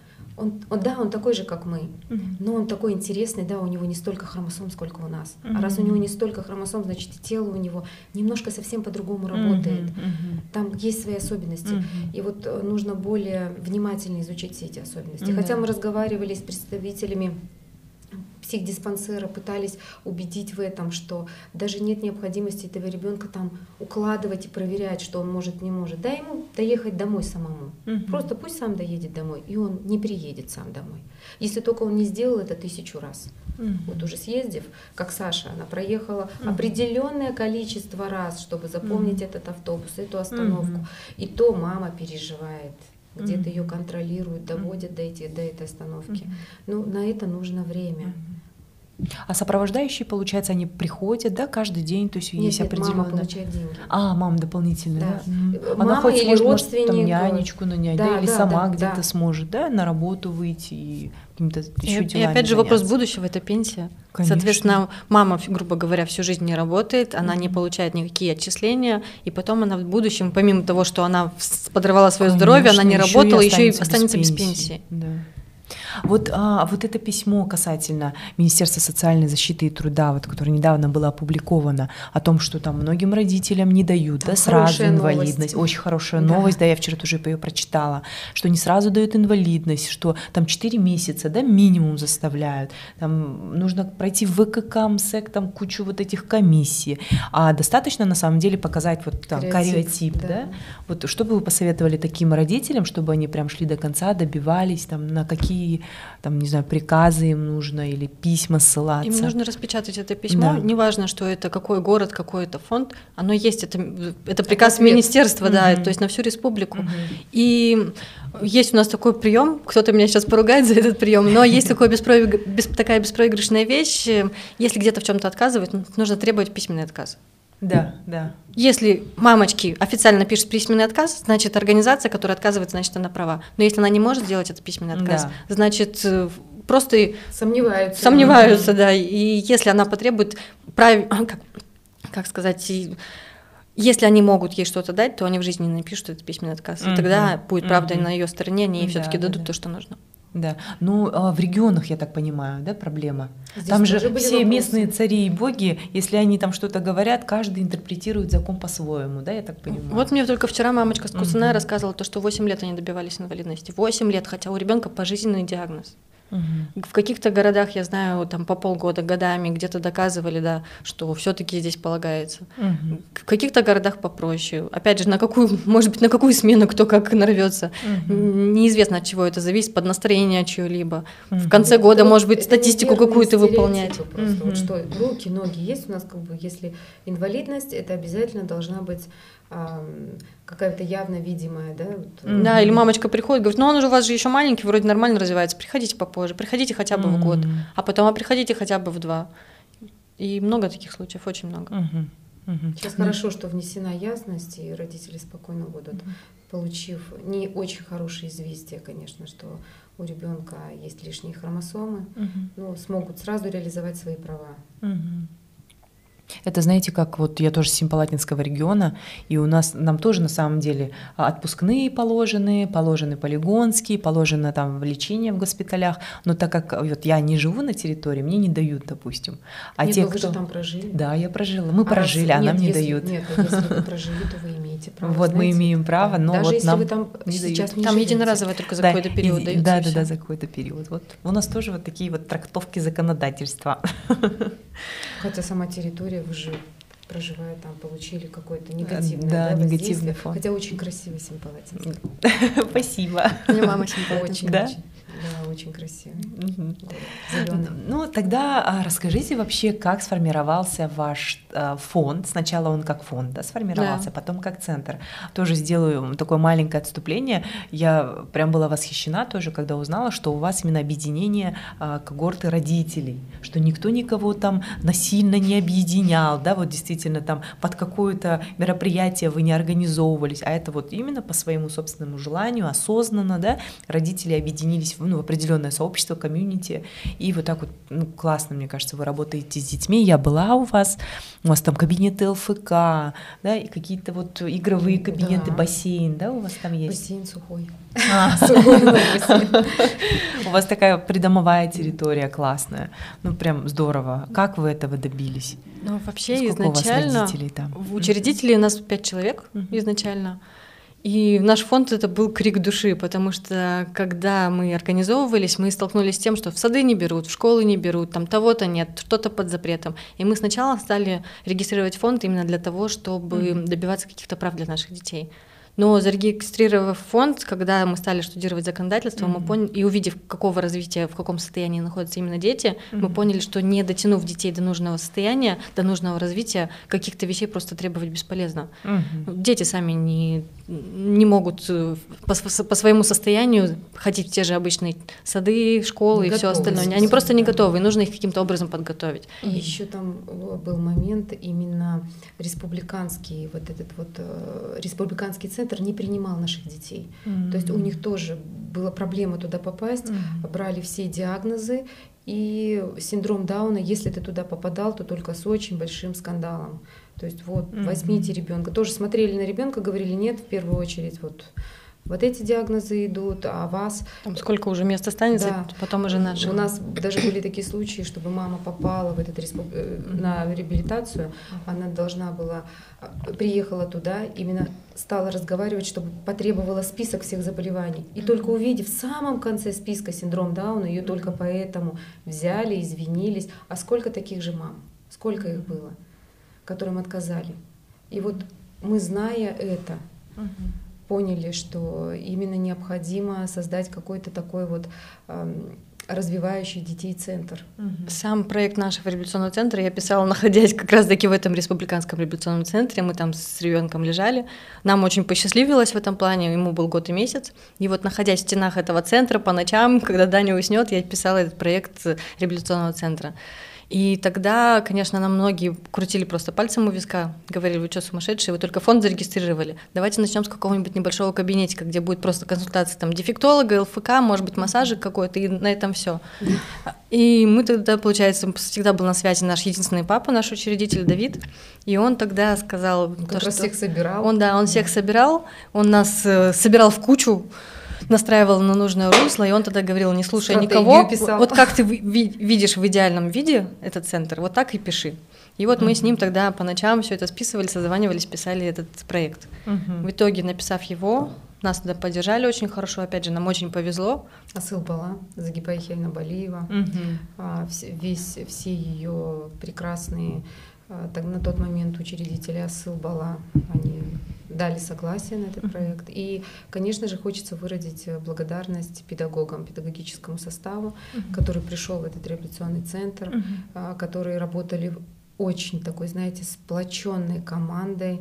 он такой же, как мы, но он такой интересный, да, у него не столько хромосом, сколько у нас. А раз у него не столько хромосом, значит, и тело у него немножко совсем по-другому работает. Там есть свои особенности. И вот нужно более внимательно изучить все эти особенности. Хотя мы разговаривали с представителями психдиспансера, пытались убедить в этом, что даже нет необходимости этого ребенка там укладывать и проверять, что он может, не может. Дай ему доехать домой самому. Просто пусть сам доедет домой, и он не приедет сам домой. Если только он не сделал это 1000 раз. Вот уже съездив, как Саша, она проехала определенное количество раз, чтобы запомнить этот автобус, эту остановку. И то мама переживает. Где-то ее контролируют, доводят до этой остановки. Ну, на это нужно время.
А сопровождающие, получается, они приходят, да, каждый день, то есть есть
Нет,
определенная...
мама получает деньги.
Мама дополнительно, да?
Мама
Она хоть
или
сможет,
родственник,
там, нянечку нанять,
да,
или
да,
сама
да,
где-то
да.
сможет, да, на работу выйти и каким-то еще
И
делами
опять же вопрос
заняться.
будущего — это пенсия.
Конечно.
Соответственно, мама, грубо говоря, всю жизнь не работает, она не получает никакие отчисления, и потом она в будущем, помимо того, что она подорвала свое здоровье, она не
Конечно,
работала,
еще
еще и останется без пенсии.
Да. Вот это письмо касательно Министерства социальной защиты и труда, вот, которое недавно было опубликовано, о том, что там многим родителям не дают, да, сразу инвалидность. Очень хорошая новость, да, я вчера тоже ее прочитала, что не сразу дают инвалидность, что там 4 месяца, да, минимум заставляют, там нужно пройти в ВКК, МСЭК, там кучу вот этих комиссий, а достаточно на самом деле показать вот там кариотип, да. Вот что бы вы посоветовали таким родителям, чтобы они прям шли до конца, добивались, там, на какие, там, не знаю, приказы им нужно или письма ссылаться?
Им нужно распечатать это письмо,
Да.
неважно, что это, какой город, какой это фонд, оно есть, это приказ министерства, да, то есть на всю республику. И есть у нас такой прием, кто-то меня сейчас поругает за этот прием, но есть такая беспроигрышная вещь, если где-то в чем-то отказывать, нужно требовать письменный отказ.
Да, да.
Если мамочки официально пишет письменный отказ, значит, организация, которая отказывает, значит, она права. Но если она не может сделать этот письменный отказ, значит, просто сомневаются, да. И если она потребует, как сказать, если они могут ей что-то дать, то они в жизни не напишут этот письменный отказ. И тогда будет правда на ее стороне, они ей все-таки дадут то, что нужно.
Да, ну в регионах, я так понимаю, да, проблема.
Здесь
там же все
вопросы.
местные цари и боги, если они там что-то говорят, каждый интерпретирует закон по-своему, да, я так понимаю.
Вот мне только вчера мамочка с Куцуная рассказывала то, что 8 лет они добивались инвалидности. 8 лет, хотя у ребенка пожизненный диагноз. В каких-то городах, я знаю, там по полгода, годами где-то доказывали, да, что все-таки здесь полагается. В каких-то городах попроще. Опять же, может быть, на какую смену кто как нарвется. Неизвестно, от чего это зависит, под настроение чье-либо. В конце года, может быть, статистику какую-то выполнять.
Просто, вот что руки, ноги есть у нас, как бы, если инвалидность, это обязательно должна быть какая-то явно видимая, да?
Да, или мамочка приходит, говорит, ну он у вас же еще маленький, вроде нормально развивается, приходите попозже, приходите хотя бы в год, а потом приходите хотя бы в 2. И много таких случаев, очень много.
Сейчас хорошо, что внесена ясность, и родители спокойно будут, получив не очень хорошие известия, конечно, что у ребенка есть лишние хромосомы, но смогут сразу реализовать свои права.
Это, знаете, как вот я тоже с Семипалатинского региона, и нам тоже на самом деле отпускные положены полигонские, положено там лечение в госпиталях, но так как вот я не живу на территории, мне не дают, допустим. А
нет,
те,
вы же там прожили.
Да, я прожила. Мы прожили, а нам не дают.
Нет, если вы прожили, то вы имеете право.
Вот мы имеем право, но
даже
вот
если
нам
вы там
не
сейчас
дают.
не
Там
живете.
единоразово только за какой-то период даются.
Да, за какой-то период. Вот у нас тоже вот такие вот трактовки законодательства.
Хотя сама территория, вы же, проживая там, получили какой-то негативный,
негативный фон.
Хотя очень красивый Семипалатинск.
Спасибо.
Мне мама Семипалатинск.
Да?
Да, очень красивый.
Ну, тогда расскажите вообще, как сформировался ваш фонд. Сначала он как фонд, да, сформировался, потом как центр. Тоже сделаю такое маленькое отступление. Я прям была восхищена тоже, когда узнала, что у вас именно объединение когорты родителей, что никто никого там насильно не объединял, да, вот действительно там под какое-то мероприятие вы не организовывались, а это вот именно по своему собственному желанию, осознанно, да, родители объединились в определенное сообщество, комьюнити, и вот так вот, классно, мне кажется, вы работаете с детьми. Я была у вас там кабинеты ЛФК, да, и какие-то вот игровые кабинеты, бассейн, да, у вас там есть?
Бассейн сухой.
Сухой бассейн. У вас такая придомовая территория классная, прям здорово. Как вы этого добились?
Ну, вообще,
сколько
изначально
у вас родителей там?
Учредителей у нас 5 человек изначально. И наш фонд — это был крик души, потому что когда мы организовывались, мы столкнулись с тем, что в сады не берут, в школы не берут, там того-то нет, что-то под запретом. И мы сначала стали регистрировать фонд именно для того, чтобы добиваться каких-то прав для наших детей. Но зарегистрировав фонд, когда мы стали штудировать законодательство, мы поняли, и увидев, какого развития, в каком состоянии находятся именно дети, мы поняли, что не дотянув детей до нужного состояния, до нужного развития, каких-то вещей просто требовать бесполезно. Дети сами не могут по своему состоянию ходить в те же обычные сады, школы и все остальное. Они просто не готовы, и нужно их каким-то образом подготовить.
И еще там был момент, именно республиканский, республиканский центр не принимал наших детей. То есть у них тоже была проблема туда попасть, брали все диагнозы, и синдром Дауна, если ты туда попадал, то только с очень большим скандалом. То есть возьмите ребенка. Тоже смотрели на ребенка, говорили, нет, в первую очередь вот эти диагнозы идут, а вас...
Там сколько уже мест останется,
да.
Потом уже наши.
У нас даже были такие случаи, чтобы мама попала в на реабилитацию, она должна была, приехала туда, именно стала разговаривать, чтобы потребовала список всех заболеваний. И только увидев в самом конце списка синдром Дауна, ее только поэтому взяли, извинились. А сколько таких же мам? Сколько их было, которым отказали? И вот мы, зная это, поняли, что именно необходимо создать какой-то такой развивающий детей центр.
Сам проект нашего реабилитационного центра я писала, находясь как раз-таки в этом республиканском реабилитационном центре. Мы там с ребенком лежали. Нам очень посчастливилось в этом плане, ему был год и месяц. И находясь в стенах этого центра по ночам, когда Даня уснет, я писала этот проект реабилитационного центра. И тогда, конечно, нам многие крутили просто пальцем у виска, говорили, вы что, сумасшедшие, вы только фонд зарегистрировали, давайте начнем с какого-нибудь небольшого кабинетика, где будет просто консультация там дефектолога, ЛФК, может быть, массажик какой-то, и на этом все. И мы тогда, получается, всегда был на связи наш единственный папа, наш учредитель Давид, и он тогда сказал...
Как раз всех собирал.
Он всех собирал, он нас собирал в кучу, настраивал на нужное русло, и он тогда говорил, не слушай никого, вот как ты видишь в идеальном виде этот центр, вот так и пиши. И мы с ним тогда по ночам все это списывали, созванивались, писали этот проект. В итоге, написав его, нас тогда поддержали очень хорошо, опять же, нам очень повезло.
Асыл Бала, Загиба Ихельна Балиева, все ее прекрасные на тот момент учредители Асыл Бала, они дали согласие на этот проект. И, конечно же, хочется выразить благодарность педагогам, педагогическому составу, который пришел в этот реабилитационный центр, которые работали очень такой, знаете, сплоченной командой.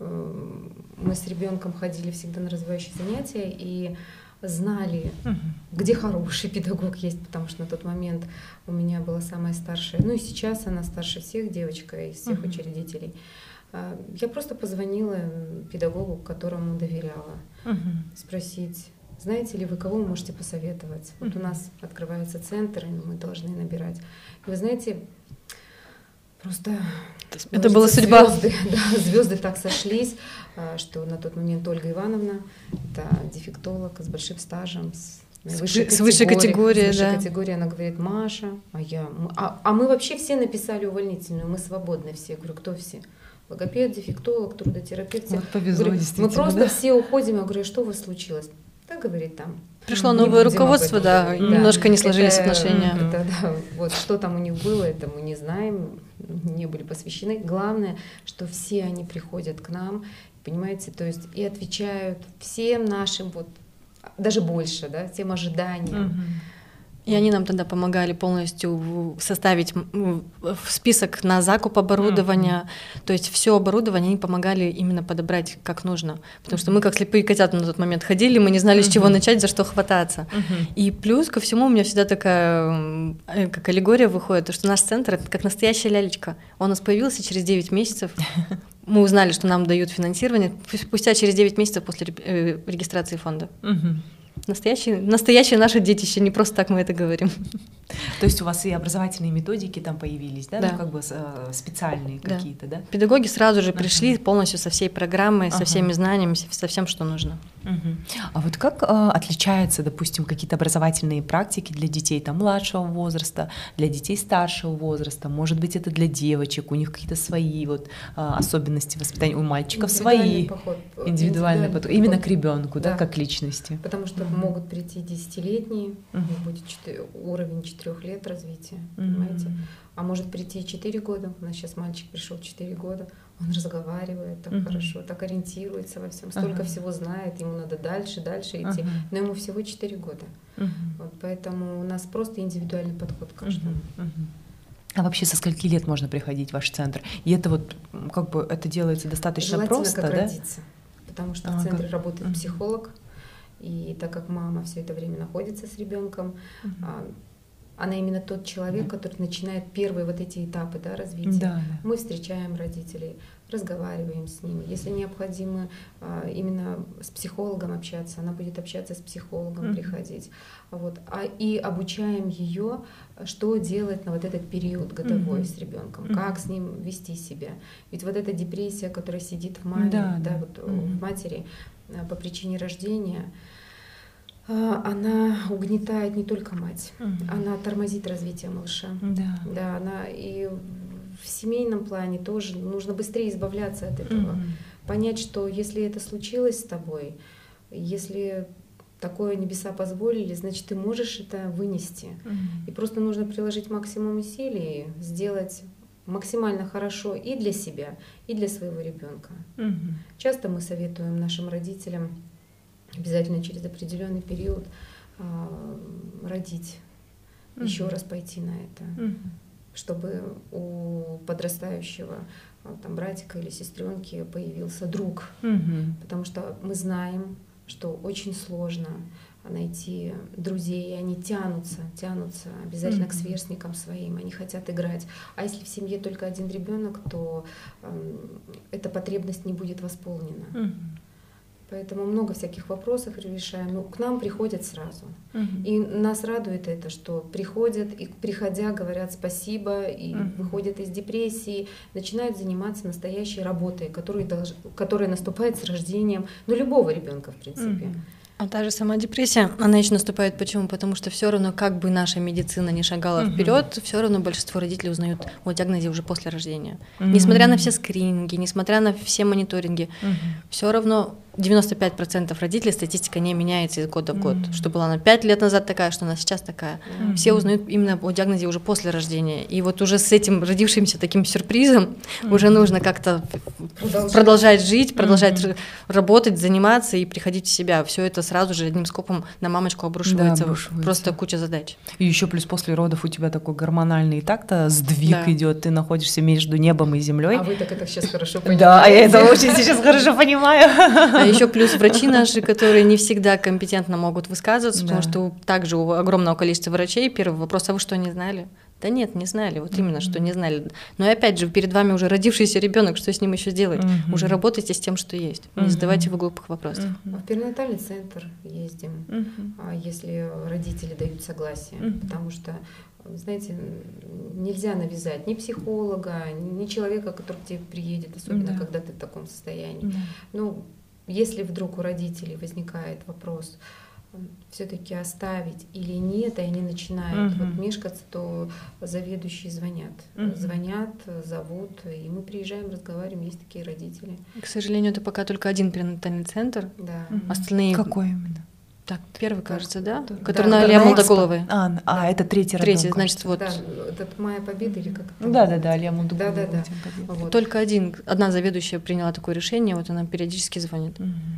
Мы с ребенком ходили всегда на развивающие занятия и знали, где хороший педагог есть, потому что на тот момент у меня была самая старшая, и сейчас она старше всех, девочка из всех учредителей. Я просто позвонила педагогу, которому доверяла, спросить, знаете ли вы, кого вы можете посоветовать? У нас открывается центр, и мы должны набирать. И вы знаете, просто...
Это была судьба.
Звезды так сошлись, что на тот момент Ольга Ивановна, это дефектолог с большим стажем, с высшей категории, она говорит, Маша, а мы вообще все написали увольнительную, мы свободны все. Я говорю, кто все? Логопед, дефектолог, трудотерапевт.
Повезло,
говорю, мы просто все уходим. Я говорю, что у вас случилось? Да, говорит, там.
Пришло новое руководство, немножко не сложились отношения.
Вот что там у них было, это мы не знаем, не были посвящены. Главное, что все они приходят к нам, понимаете, то есть и отвечают всем нашим, даже больше, тем ожиданиям.
И они нам тогда помогали полностью составить список на закуп оборудования. То есть все оборудование они помогали именно подобрать как нужно. Потому что мы как слепые котята на тот момент ходили, мы не знали, с чего начать, за что хвататься. И плюс ко всему у меня всегда такая как аллегория выходит, что наш центр — это как настоящая лялечка. Он у нас появился через 9 месяцев. Мы узнали, что нам дают финансирование спустя через 9 месяцев после регистрации фонда. Настоящее наше детище, не просто так мы это говорим.
То есть у вас и образовательные методики там появились, да?
Да.
Специальные какие-то, да?
Педагоги сразу же пришли полностью со всей программой, со всеми знаниями, со всем, что нужно.
А вот как отличаются, допустим, какие-то образовательные практики для детей там младшего возраста, для детей старшего возраста? Может быть, это для девочек, у них какие-то свои особенности воспитания, у мальчиков свои. Индивидуальный подход. Именно к ребенку, да, как личности.
Потому что могут прийти 10-летние, будет уровень 4 лет развития, понимаете? А может прийти 4 года, у нас сейчас мальчик пришел 4 года, он разговаривает так хорошо, так ориентируется во всем, столько всего знает, ему надо дальше идти, но ему всего 4 года. Поэтому у нас просто индивидуальный подход к каждому.
А вообще со скольки лет можно приходить в ваш центр? И это это делается достаточно
желательно
просто,
как
да?
родиться. потому что в центре работает психолог, и так как мама все это время находится с ребенком, она именно тот человек, который начинает первые вот эти этапы, да, развития.
Да.
Мы встречаем родителей, разговариваем с ними. Если необходимо именно с психологом общаться, она будет общаться с психологом, приходить. Вот. И обучаем ее, что делать на вот этот период годовой с ребенком, как с ним вести себя. Ведь вот эта депрессия, которая сидит в маме, в матери по причине рождения, она угнетает не только мать, она тормозит развитие малыша. Да, она и в семейном плане тоже нужно быстрее избавляться от этого. Понять, что если это случилось с тобой, если такое небеса позволили, значит, ты можешь это вынести. И просто нужно приложить максимум усилий, сделать максимально хорошо и для себя, и для своего ребенка. Часто мы советуем нашим родителям обязательно через определенный период родить, еще раз пойти на это, чтобы у подрастающего там, братика или сестренки появился друг. Потому что мы знаем, что очень сложно найти друзей, и они тянутся обязательно к сверстникам своим, они хотят играть. А если в семье только один ребенок, то эта потребность не будет восполнена. Поэтому много всяких вопросов решаем. Но к нам приходят сразу. И нас радует это, что приходят и, приходя, говорят спасибо, и выходят из депрессии, начинают заниматься настоящей работой, которая наступает с рождением, любого ребенка в принципе.
А та же сама депрессия, она еще наступает почему? Потому что все равно, как бы наша медицина не шагала вперед, все равно большинство родителей узнают о диагнозе уже после рождения. Несмотря на все скрининги, несмотря на все мониторинги, все равно 95% родителей статистика не меняется из года в год. Что была она 5 лет назад такая, что она сейчас такая. Все узнают именно о диагнозе уже после рождения. И вот уже с этим родившимся таким сюрпризом уже нужно как-то продолжать жить, продолжать работать, заниматься и приходить в себя. Все это сразу же одним скопом на мамочку обрушивается. Просто куча задач.
И еще плюс после родов у тебя такой гормональный так-то сдвиг идет, ты находишься между небом и землей.
А вы так это сейчас хорошо понимаете.
Да, я это очень сейчас хорошо понимаю.
А еще плюс врачи наши, которые не всегда компетентно могут высказываться, потому что также у огромного количества врачей первый вопрос: а вы что, не знали? Да нет, не знали, вот именно, что не знали. Но и опять же, перед вами уже родившийся ребенок, что с ним еще делать? Уже работайте с тем, что есть, не задавайте вы глупых вопросов.
В перинатальный центр ездим, если родители дают согласие, потому что, знаете, нельзя навязать ни психолога, ни человека, который к тебе приедет, особенно когда ты в таком состоянии. Если вдруг у родителей возникает вопрос, все-таки оставить или нет, и они начинают мешкаться, то заведующие звонят, зовут, и мы приезжаем, разговариваем, есть такие родители.
К сожалению, это пока только один перинатальный центр.
Да.
Остальные...
Какой именно?
Так, первый, кажется, да? Который на Алия Молдоголовой.
Это третий район.
Третий, значит, вот.
Да, этот Майя Победы или как это?
Да, Алия Молдоголовой.
Да.
Вот. Только одна заведующая приняла такое решение, вот она периодически звонит.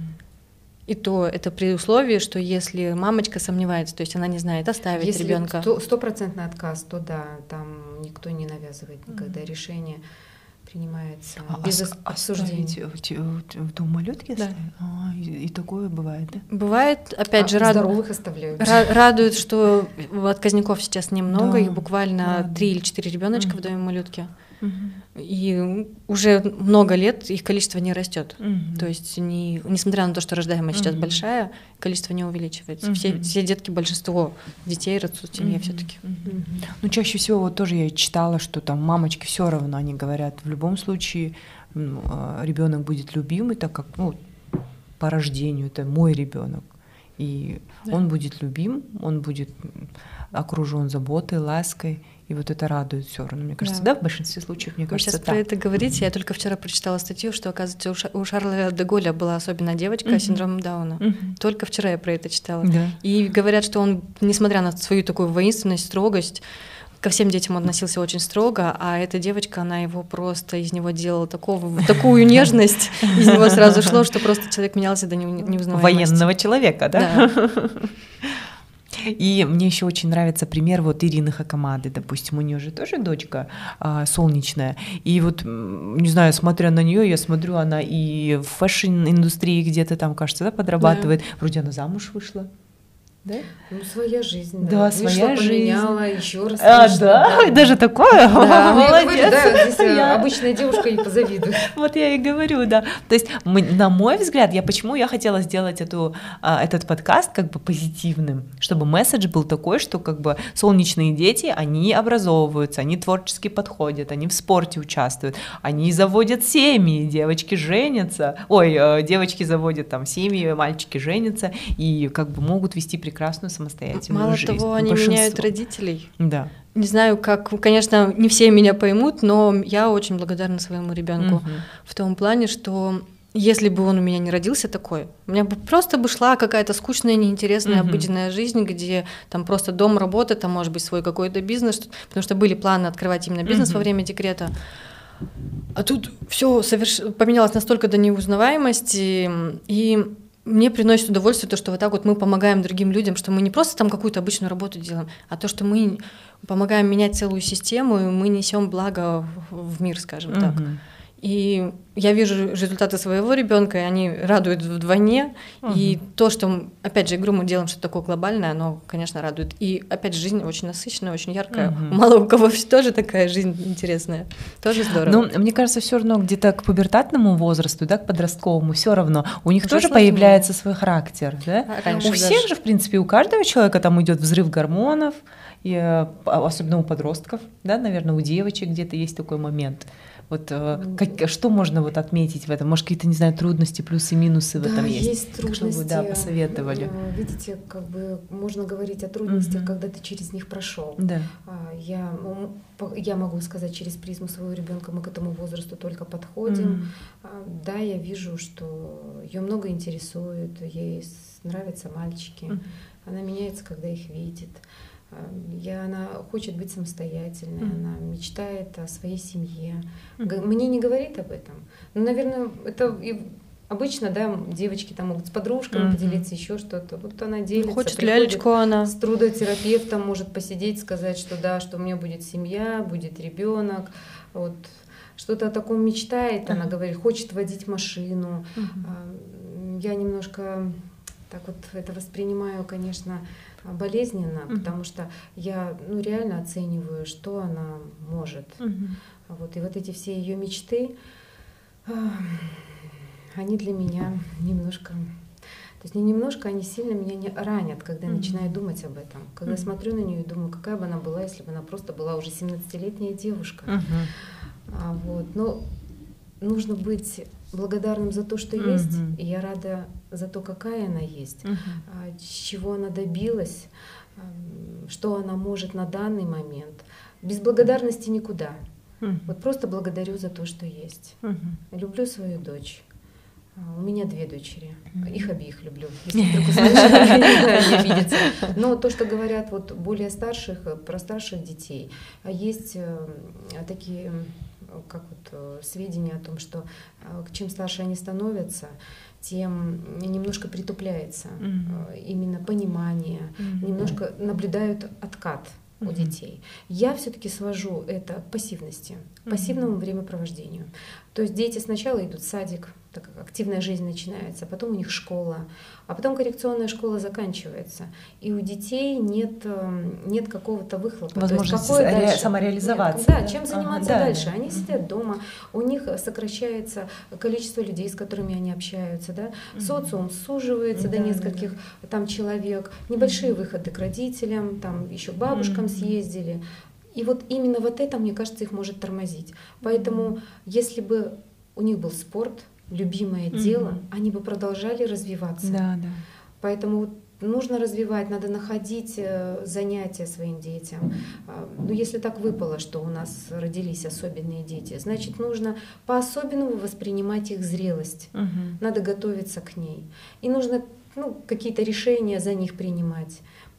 И то это при условии, что если мамочка сомневается, то есть она не знает, оставить ребенка.
Если 100% отказ, то да, там никто не навязывает никогда решение. Принимается без обсуждения.
В дом малютки?
Да.
И такое бывает, да?
Бывает, опять же,
здоровых оставляют.
Радует, что отказников сейчас немного, их буквально 3 или 4 ребеночка в доме малютки. И уже много лет их количество не растет. То есть, несмотря на то, что рождаемость сейчас большая, количество не увеличивается. Все детки, большинство детей растут в семье все-таки.
Чаще всего вот тоже я читала, что там мамочки все равно, они говорят, в любом случае ребенок будет любимый, так как по рождению это мой ребенок. И он будет любим, он будет окружен заботой, лаской. И вот это радует все равно, мне кажется, в большинстве случаев, мне кажется,
вы сейчас про это говорите. Я только вчера прочитала статью, что, оказывается, у Шарля де Голля была особенная девочка с синдромом Дауна. Только вчера я про это читала. И говорят, что он, несмотря на свою такую воинственность, строгость, ко всем детям он относился очень строго, а эта девочка, она его просто из него делала такую нежность, из него сразу шло, что просто человек менялся до неузнаваемости.
Военного человека, да? И мне еще очень нравится пример вот Ирины Хакамады, допустим, у нее же тоже дочка солнечная, и вот, не знаю, смотря на нее, я смотрю, она и в фэшн-индустрии где-то там, кажется, да, подрабатывает, вроде она замуж вышла. Да?
Ну, своя жизнь,
да.
Вышла,
своя
поменяла,
жизнь.
еще раз
Да?
Да.
Даже такое?
Да,
молодец.
Да, здесь обычная девушка и позавидует.
Вот я и говорю, да. То есть, на мой взгляд, почему я хотела сделать этот подкаст как бы позитивным, чтобы месседж был такой, что как бы солнечные дети, они образовываются, они творчески подходят, они в спорте участвуют, они заводят семьи, девочки женятся, девочки заводят там семьи, мальчики женятся и как бы могут вести прекрасную самостоятельную
Мало
жизнь.
того, они меняют родителей.
Да.
Не знаю, как, конечно, не все меня поймут, но я очень благодарна своему ребенку в том плане, что если бы он у меня не родился такой, у меня бы просто шла какая-то скучная, неинтересная, обыденная жизнь, где там просто дом, работа, там может быть свой какой-то бизнес, потому что были планы открывать именно бизнес во время декрета. А тут все поменялось настолько до неузнаваемости, и мне приносит удовольствие то, что вот так вот мы помогаем другим людям, что мы не просто там какую-то обычную работу делаем, а то, что мы помогаем менять целую систему, и мы несем благо в мир, скажем так. И я вижу результаты своего ребенка, и они радуют вдвойне. И то, что, опять же, игру мы делаем что-то такое глобальное, оно, конечно, радует. И, опять же, жизнь очень насыщенная, очень яркая. Мало у кого тоже такая жизнь интересная. Тоже здорово.
Ну, мне кажется, все равно где-то к пубертатному возрасту, да, к подростковому, все равно у них
уже
тоже
сложнее.
Появляется свой характер. Да?
Раньше
У всех
даже.
же, в принципе, у каждого человека там идет взрыв гормонов, и, особенно у подростков, да, наверное, у девочек где-то есть такой момент. Вот что можно вот отметить в этом? Может, какие-то, не знаю, трудности, плюсы, минусы в этом есть?
Есть трудности.
Что бы, посоветовали?
Видите, как бы можно говорить о трудностях, когда ты через них прошел.
Да.
Я могу сказать через призму своего ребенка, мы к этому возрасту только подходим. Да, я вижу, что ее много интересует, ей нравятся мальчики. Она меняется, когда их видит. Она хочет быть самостоятельной, она мечтает о своей семье. Мне не говорит об этом. Ну, наверное, это и обычно, да, девочки там могут с подружками поделиться, еще что-то. Вот она делится.
Хочет лялечку она.
С трудотерапевтом может посидеть, сказать, что да, что у меня будет семья, будет ребенок. Вот. Что-то о таком мечтает, она говорит, хочет водить машину. Я немножко так вот это воспринимаю, конечно, болезненно, потому что я реально оцениваю, что она может. Вот, и вот эти все ее мечты, они для меня немножко, то есть не немножко, они сильно меня не ранят, когда я начинаю думать об этом. Когда смотрю на нее и думаю, какая бы она была, если бы она просто была уже 17-летняя девушка. Вот, но нужно быть благодарным за то, что есть, и я рада за то, какая она есть, чего она добилась, что она может на данный момент. Без благодарности никуда. Вот просто благодарю за то, что есть. Люблю свою дочь. У меня 2 дочери. Их обеих люблю, если вдруг не видится. Но то, что говорят вот более старших, про старших детей, есть такие как вот сведения о том, что чем старше они становятся, тем немножко притупляется именно понимание, немножко наблюдают откат у детей. Я все-таки свожу это к пассивности, к пассивному времяпровождению. То есть дети сначала идут в садик, так как активная жизнь начинается, потом у них школа, а потом коррекционная школа заканчивается. И у детей нет какого-то выхлопа.
Возможности самореализоваться.
Да, чем заниматься дальше? Они сидят дома, у них сокращается количество людей, с которыми они общаются. Да? Социум суживается до нескольких там человек, небольшие выходы к родителям, там еще к бабушкам съездили. И вот именно вот это, мне кажется, их может тормозить. Поэтому, если бы у них был спорт, любимое дело, они бы продолжали развиваться.
Да.
Поэтому нужно развивать, надо находить занятия своим детям. Но если так выпало, что у нас родились особенные дети, значит, нужно по-особенному воспринимать их зрелость. Надо готовиться к ней. И нужно какие-то решения за них принимать.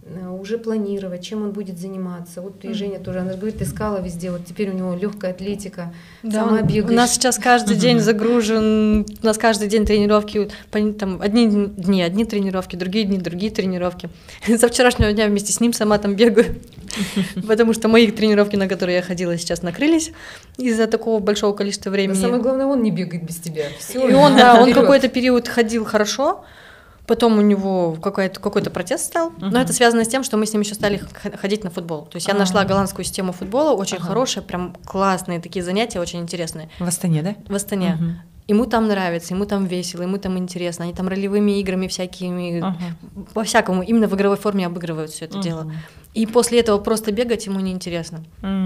уже планировать, чем он будет заниматься. Вот и Женя тоже, она говорит, искала везде, вот теперь у него легкая атлетика, сама бегаешь.
У нас сейчас каждый день загружен, у нас каждый день тренировки, там одни дни одни тренировки, другие дни другие тренировки. Со вчерашнего дня вместе с ним сама там бегаю, потому что мои тренировки, на которые я ходила, сейчас накрылись из-за такого большого количества времени.
Но самое главное, он не бегает без тебя. Всё,
и он какой-то период ходил хорошо, потом у него какой-то протест стал, но это связано с тем, что мы с ним еще стали ходить на футбол. То есть я нашла голландскую систему футбола, очень хорошая, прям классные такие занятия, очень интересные.
В Астане, да?
В Астане. Ему там нравится, ему там весело, ему там интересно. Они там ролевыми играми всякими, по-всякому, именно в игровой форме обыгрывают все это дело. И после этого просто бегать ему неинтересно.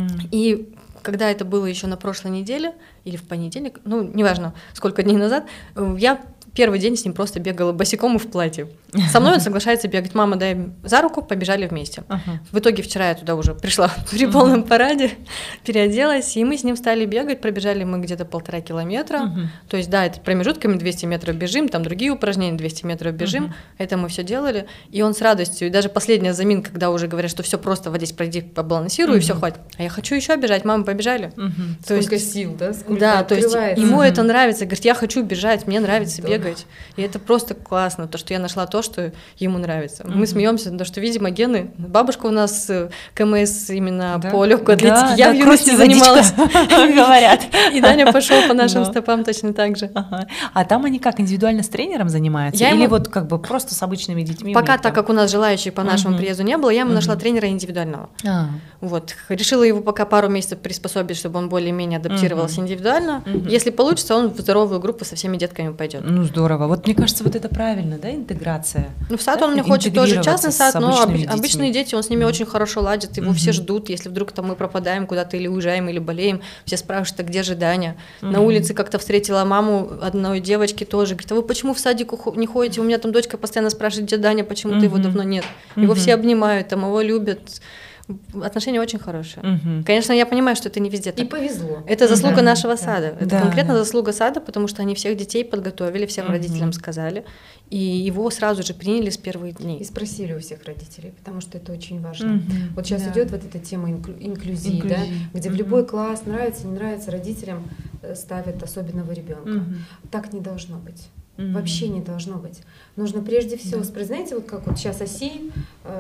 И когда это было еще на прошлой неделе или в понедельник, ну, неважно, сколько дней назад, я первый день с ним просто бегала босиком и в платье. Со мной он соглашается бегать. Мама, дай за руку, побежали вместе. В итоге вчера я туда уже пришла при полном параде, переоделась, и мы с ним стали бегать, пробежали мы где-то 1,5 километра. То есть, да, это промежутками 200 метров бежим, там другие упражнения, 200 метров бежим. Это мы все делали. И он с радостью, и даже последняя заминка, когда уже говорят, что все просто водись, пройди, побалансируй, и все, хватит. А я хочу еще бежать, мама, побежали.
Сколько сил, да? Сколько
да, то есть ему это нравится, говорит, я хочу бежать, мне нравится бегать. И это просто классно, то, что я нашла то, что ему нравится. Мы смеемся, потому что, видимо, гены. Бабушка у нас КМС именно по легкой атлетике. Я в юности занималась.
Говорят.
И Даня пошел по нашим стопам точно так же.
А там они как, индивидуально с тренером занимаются? Или вот как бы просто с обычными детьми?
Пока, так как у нас желающих по нашему приезду не было, я ему нашла тренера индивидуального. Вот. Решила его пока пару месяцев приспособить, чтобы он более-менее адаптировался индивидуально. Если получится, он в здоровую группу со всеми детками пойдет.
Ну, здорово. Вот мне кажется, вот это правильно, да, интеграция?
Ну, в сад он мне хочет тоже частный сад, но обычные дети, он с ними очень хорошо ладит, его все ждут, если вдруг там мы пропадаем куда-то или уезжаем, или болеем, все спрашивают, а где же Даня? На улице как-то встретила маму одной девочки тоже, говорит, а вы почему в садик не ходите? У меня там дочка постоянно спрашивает, где Даня, почему-то его давно нет. Его все обнимают, там его любят. Отношения очень хорошие. Конечно, я понимаю, что это не везде так.
И повезло.
Это заслуга нашего сада. Это конкретно заслуга сада, потому что они всех детей подготовили, всем родителям сказали. И его сразу же приняли с первых дней.
И спросили у всех родителей, потому что это очень важно. Вот сейчас идет вот эта тема инклюзии, да, где в любой класс, нравится, не нравится, родителям ставят особенного ребенка. Так не должно быть. Вообще не должно быть. Нужно прежде всего, знаете, вот как вот сейчас ОСИ,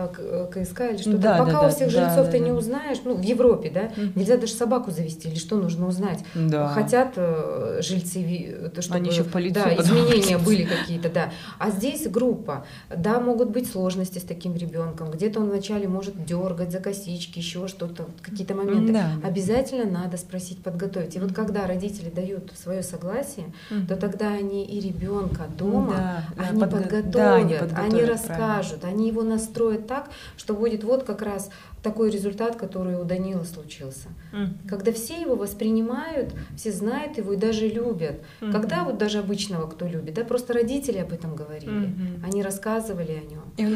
КСК или что-то, пока у всех жильцов ты не узнаешь, ну, в Европе, да, нельзя даже собаку завести, или что нужно узнать. Хотят жильцы, чтобы
они еще в полицию
изменения были какие-то, да. А здесь группа, да, могут быть сложности с таким ребенком, где-то он вначале может дергать за косички, еще что-то, какие-то моменты. Обязательно надо спросить, подготовить. И вот когда родители дают свое согласие, то тогда они и ребенка дома, они подготовят, они расскажут, они его настроят так, что будет вот как раз такой результат, который у Данила случился. Когда все его воспринимают, все знают его и даже любят. Когда вот даже обычного кто любит, да, просто родители об этом говорили, они рассказывали о нем.
И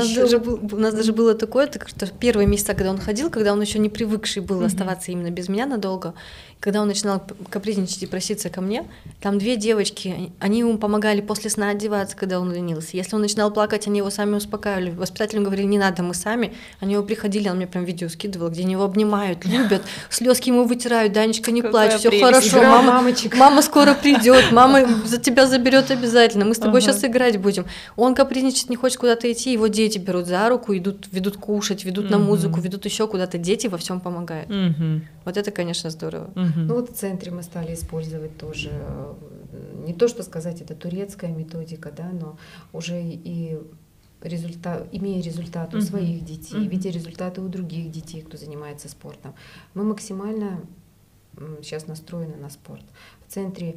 у нас даже было такое, что первые месяца, когда он ходил, когда он еще не привыкший был оставаться именно без меня надолго, когда он начинал капризничать и проситься ко мне, там 2 девочки, они ему помогали после сна одеваться, когда он ленился. Если он начинал плакать, они его сами успокаивали. Воспитателям говорили, не надо, мы сами. Они его приходили, он мне прям видео скидывал, где они его обнимают, любят, слезки ему вытирают, Данечка, не плачь, все хорошо, мама скоро придет, мама за тебя заберет обязательно, мы с тобой сейчас играть будем. Он капризничает, не хочет куда-то идти, его дети берут за руку, ведут кушать, ведут на музыку, ведут еще куда-то, дети во всем помогают. Вот это, конечно, здорово.
Ну вот в центре мы стали использовать тоже, не то что сказать, это турецкая методика, да, но уже и имея результаты у своих детей, видя результаты у других детей, кто занимается спортом, мы максимально сейчас настроены на спорт. В центре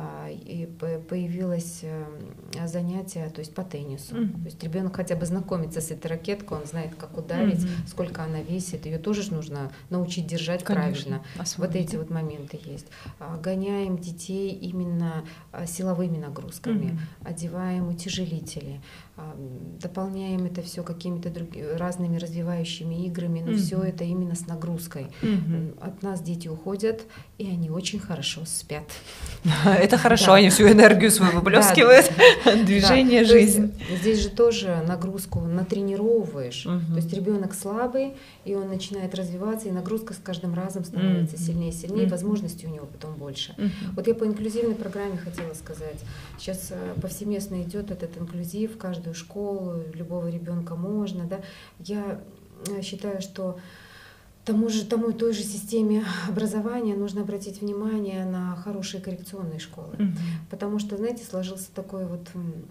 появилось занятие, то есть по теннису. То есть ребенок хотя бы знакомится с этой ракеткой, он знает, как ударить, сколько она весит. Ее тоже ж нужно научить держать правильно. Вот эти вот моменты есть. Гоняем детей именно силовыми нагрузками, одеваем утяжелители, дополняем это все какими-то разными развивающими играми, но все это именно с нагрузкой. От нас дети уходят, и они очень хорошо спят.
Это хорошо, они всю энергию свою выплескивают, движение, жизнь.
Здесь же тоже нагрузку натренировываешь. То есть ребенок слабый, и он начинает развиваться, и нагрузка с каждым разом становится сильнее и сильнее, и возможностей у него потом больше. Вот я по инклюзивной программе хотела сказать. Сейчас повсеместно идет этот инклюзив, в каждую школу, любого ребенка можно. Да? Я считаю, что той же системе образования нужно обратить внимание на хорошие коррекционные школы. Потому что, знаете, сложился такой вот...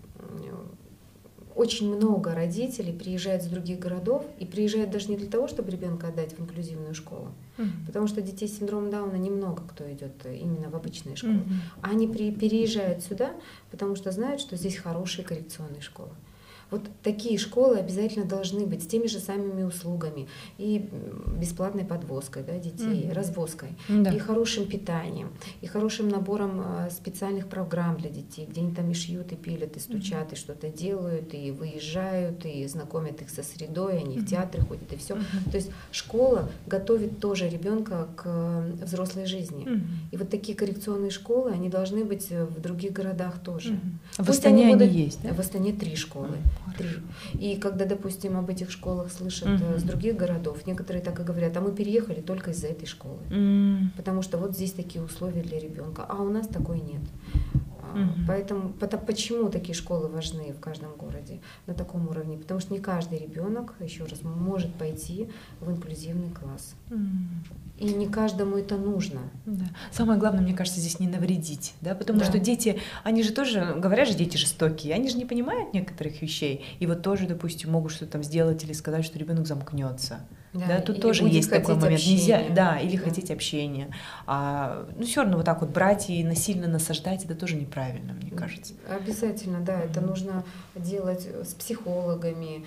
Очень много родителей приезжают с других городов и приезжают даже не для того, чтобы ребенка отдать в инклюзивную школу, потому что детей с синдромом Дауна немного кто идет именно в обычные школы. Они переезжают сюда, потому что знают, что здесь хорошие коррекционные школы. Вот такие школы обязательно должны быть с теми же самыми услугами и бесплатной подвозкой, да, детей, развозкой, и хорошим питанием, и хорошим набором специальных программ для детей, где они там и шьют, и пилят, и стучат, и что-то делают, и выезжают, и знакомят их со средой, они в театры ходят, и все. То есть школа готовит тоже ребенка к взрослой жизни. И вот такие коррекционные школы, они должны быть в других городах тоже.
В Астане они есть, да?
В Астане 3 школы. 3. И когда, допустим, об этих школах слышат с других городов, некоторые так и говорят: а мы переехали только из-за этой школы, потому что вот здесь такие условия для ребенка, а у нас такой нет. Поэтому почему такие школы важны в каждом городе на таком уровне? Потому что не каждый ребенок, еще раз, может пойти в инклюзивный класс. И не каждому это нужно.
Да. Самое главное, мне кажется, здесь не навредить, да, потому что дети, они же тоже, говорят же, дети жестокие, они же не понимают некоторых вещей, и вот тоже, допустим, могут что-то там сделать или сказать, что ребенок замкнется. Да, тут тоже есть такой момент. Нельзя, да, или хотеть общения. Но все равно вот так вот брать и насильно насаждать, это тоже неправильно, мне кажется.
Обязательно, да, это нужно делать с психологами.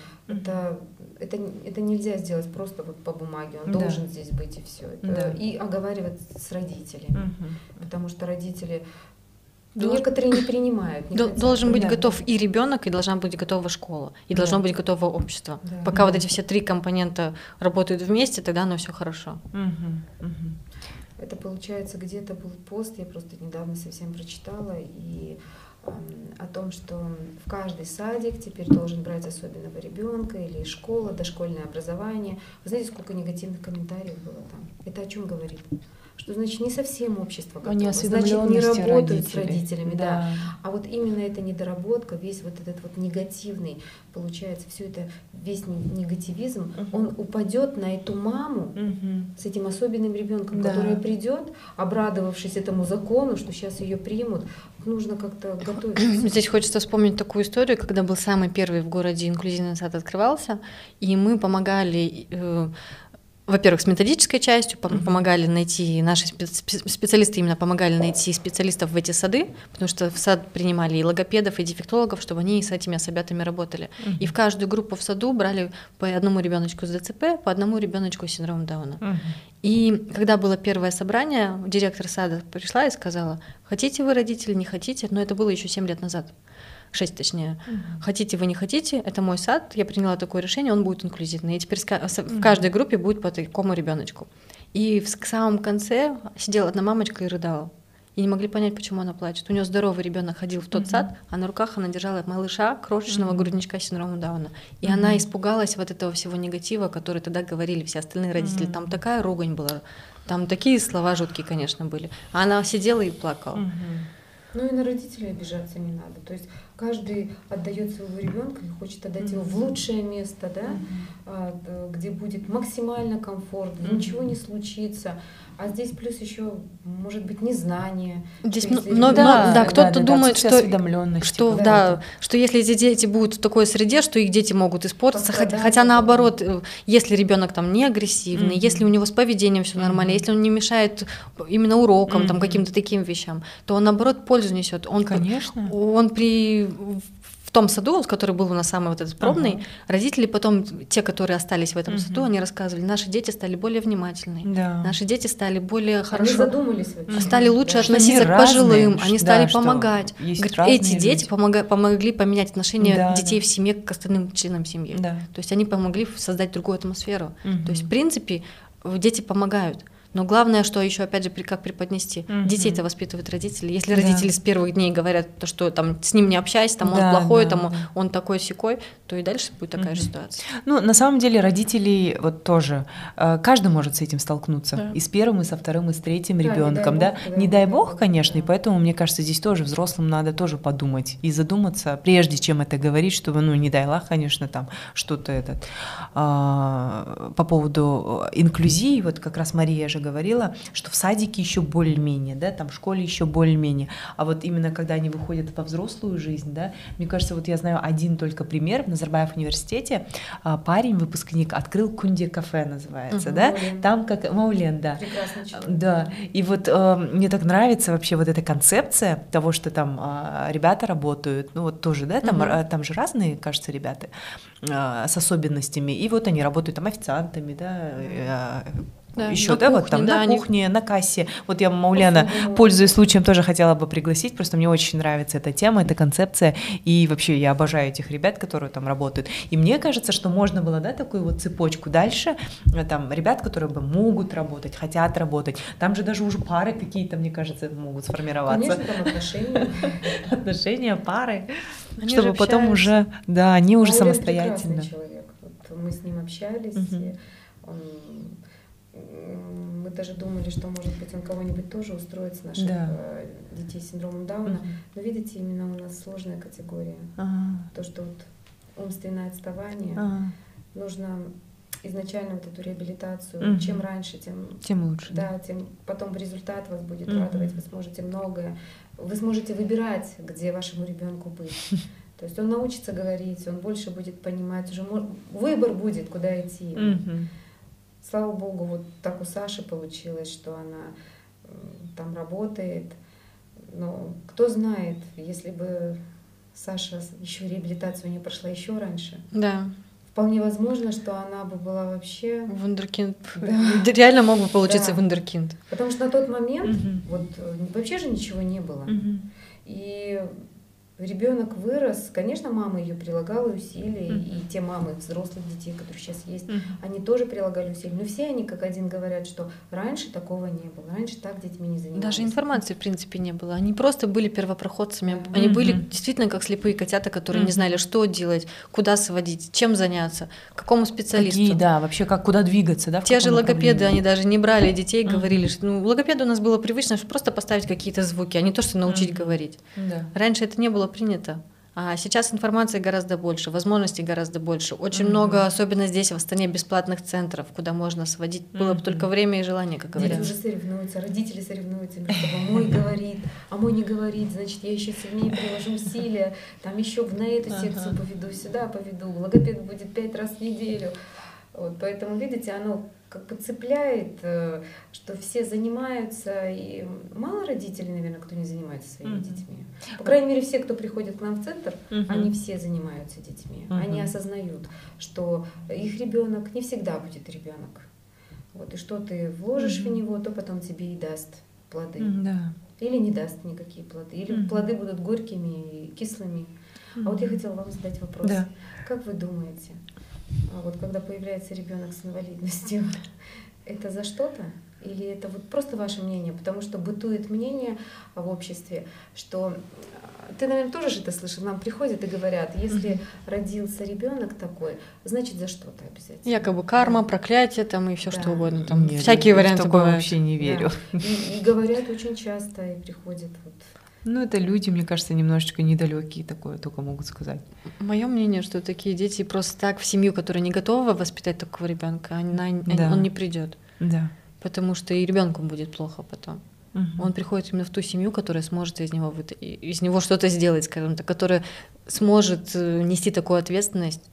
Это нельзя сделать просто вот по бумаге, он должен здесь быть и все. И оговаривать с родителями, потому что родители... Некоторые не принимают.
Должен быть готов и ребенок, и должна быть готова школа, и должно быть готово общество. Пока вот эти все 3 компонента работают вместе, тогда оно все хорошо.
Это получается, где-то был пост, я просто недавно совсем прочитала, и о том, что в каждый садик теперь должен брать особенного ребенка или школа, дошкольное образование. Вы знаете, сколько негативных комментариев было там? Это о чем говорит? Что значит не совсем общество готово, значит не работают с родителями, да. А вот именно эта недоработка, весь вот этот вот негативный, получается, все это, весь негативизм, он упадет на эту маму с этим особенным ребенком, которая придет, обрадовавшись этому закону, что сейчас ее примут. Нужно как-то готовиться.
Здесь хочется вспомнить такую историю, когда был самый первый в городе инклюзивный сад открывался, и мы помогали. Во-первых, с методической частью помогали найти, наши специалисты именно помогали найти специалистов в эти сады, потому что в сад принимали и логопедов, и дефектологов, чтобы они с этими особятами работали. И в каждую группу в саду брали по одному ребеночку с ДЦП, по одному ребеночку с синдромом Дауна. И когда было первое собрание, директор сада пришла и сказала: хотите вы, родители, не хотите, но это было еще 7 лет назад. 6 точнее. Хотите вы, не хотите, это мой сад, я приняла такое решение, он будет инклюзивный. И теперь в каждой группе будет по такому ребеночку. И в самом конце сидела одна мамочка и рыдала. И не могли понять, почему она плачет. У нее здоровый ребенок ходил в тот сад, а на руках она держала малыша, крошечного грудничка с синдромом Дауна. И она испугалась вот этого всего негатива, который тогда говорили все остальные родители. Там такая ругань была, там такие слова жуткие, конечно, были. А она сидела и плакала.
Ну и на родителей обижаться не надо. То есть каждый отдает своего ребенка и хочет отдать его в лучшее место, да, где будет максимально комфортно, ничего не случится. А здесь плюс еще может быть незнание.
Здесь кто-то думает, что если эти дети будут в такой среде, что их дети могут испортиться, хотя наоборот, если ребенок там не агрессивный, если у него с поведением все нормально, если он не мешает именно урокам, там каким-то таким вещам, то он наоборот пользу несет.
Конечно.
В том саду, который был у нас самый вот этот пробный, родители потом, те, которые остались в этом саду, они рассказывали, наши дети стали более внимательны, наши дети стали более хорошо,
задумались вообще.
Стали лучше относиться к пожилым, они стали помогать. Эти дети помогли поменять отношение детей в семье к остальным членам семьи. То есть они помогли создать другую атмосферу. То есть в принципе дети помогают. Но главное, что еще опять же как преподнести. Детей-то воспитывают родители. Если родители с первых дней говорят, то, что там с ним не общайся, там он плохой, там он такой-сякой, то и дальше будет такая же ситуация.
Ну, на самом деле родители вот тоже, каждый может с этим столкнуться. И с первым, и со вторым, и с третьим ребенком, да. Не дай бог, конечно, и поэтому, мне кажется, здесь тоже взрослым надо тоже подумать и задуматься, прежде чем это говорить, чтобы, ну, не дай Аллах, конечно, там что-то по поводу инклюзии, вот как раз Мария же говорила, что в садике еще более-менее, да, там в школе еще более-менее, а вот именно когда они выходят во взрослую жизнь, да, мне кажется, вот я знаю один только пример в Назарбаев университете, парень, выпускник, открыл Кунде-кафе, называется, да,
Маулен.
Там как Маулен, да.
Прекрасный человек.
Да, и вот мне так нравится вообще вот эта концепция того, что там ребята работают, ну вот тоже, да, там же разные, кажется, ребята с особенностями, и вот они работают там официантами, да, еще, да, вот там на кухне, на кассе. Вот я Маулена, пользуясь случаем, тоже хотела бы пригласить, просто мне очень нравится эта тема, эта концепция, и вообще я обожаю этих ребят, которые там работают. И мне кажется, что можно было, да, такую вот цепочку дальше, там ребят, которые бы могут работать, хотят работать. Там же даже уже пары какие-то, мне кажется, могут сформироваться.
Конечно, там отношения.
Отношения, пары,
Они
чтобы потом уже, да, они уже самостоятельно.
Прекрасный человек. Вот мы с ним общались, и мы даже думали, что, может быть, он кого-нибудь тоже устроит с наших детей с синдромом Дауна. Но, видите, именно у нас сложная категория. То, что вот умственное отставание, нужно изначально вот эту реабилитацию. Чем раньше, тем
лучше.
Да, тем потом результат вас будет радовать, вы сможете многое. Вы сможете выбирать, где вашему ребенку быть. То есть он научится говорить, он больше будет понимать, уже выбор будет, куда идти. Слава Богу, вот так у Саши получилось, что она там работает. Но кто знает, если бы Саша еще реабилитацию не прошла еще раньше.
Да.
Вполне возможно, что она бы была вообще...
Вундеркинд. Да. Реально мог бы получиться вундеркинд.
Потому что на тот момент вот вообще же ничего не было. И ребенок вырос, конечно, мама ее прилагала усилия, и те мамы взрослых детей, которые сейчас есть, они тоже прилагали усилия. Но все они как один говорят, что раньше такого не было, раньше так детьми не занимались.
Даже информации, в принципе, не было. Они просто были первопроходцами. Они были действительно как слепые котята, которые не знали, что делать, куда сводить, чем заняться, к какому специалисту.
Какие, да, вообще куда двигаться, да?
Те же логопеды, они даже не брали детей, говорили, что логопеду у нас было привычно, что просто поставить какие-то звуки, а не то, что научить говорить. Раньше это не было принято. А сейчас информации гораздо больше, возможностей гораздо больше. Очень много, особенно здесь, в Астане, бесплатных центров, куда можно сводить. Было бы только время и желание, как говорят.
Дети уже соревнуются, родители соревнуются, между собой. Мой говорит, а мой не говорит, значит, я еще сильнее приложу усилия, там еще на эту секцию поведу, сюда поведу, логопед будет 5 раз в неделю. Вот, поэтому, видите, оно как бы цепляет, что все занимаются, и мало родителей, наверное, кто не занимается своими детьми. По крайней мере, все, кто приходит к нам в центр, они все занимаются детьми. Они осознают, что их ребенок не всегда будет ребенок. Вот, и что ты вложишь в него, то потом тебе и даст плоды. Или не даст никакие плоды. Или плоды будут горькими и кислыми. А вот я хотела вам задать вопрос. Как вы думаете, вот когда появляется ребенок с инвалидностью, это за что-то? Или это вот просто ваше мнение? Потому что бытует мнение в обществе, что ты, наверное, тоже это слышал, нам приходят и говорят, если родился ребенок такой, значит за что-то обязательно.
Якобы карма, проклятие там и все что угодно. Там всякие варианты бывают.
Вообще не верю.
И говорят очень часто, и приходят вот.
Ну, это люди, мне кажется, немножечко недалекие, такое только могут сказать.
Мое мнение, что такие дети просто так в семью, которая не готова воспитать такого ребенка, он не придет.
Да.
Потому что и ребенку будет плохо потом. Он приходит именно в ту семью, которая сможет из него что-то сделать, скажем так, которая сможет нести такую ответственность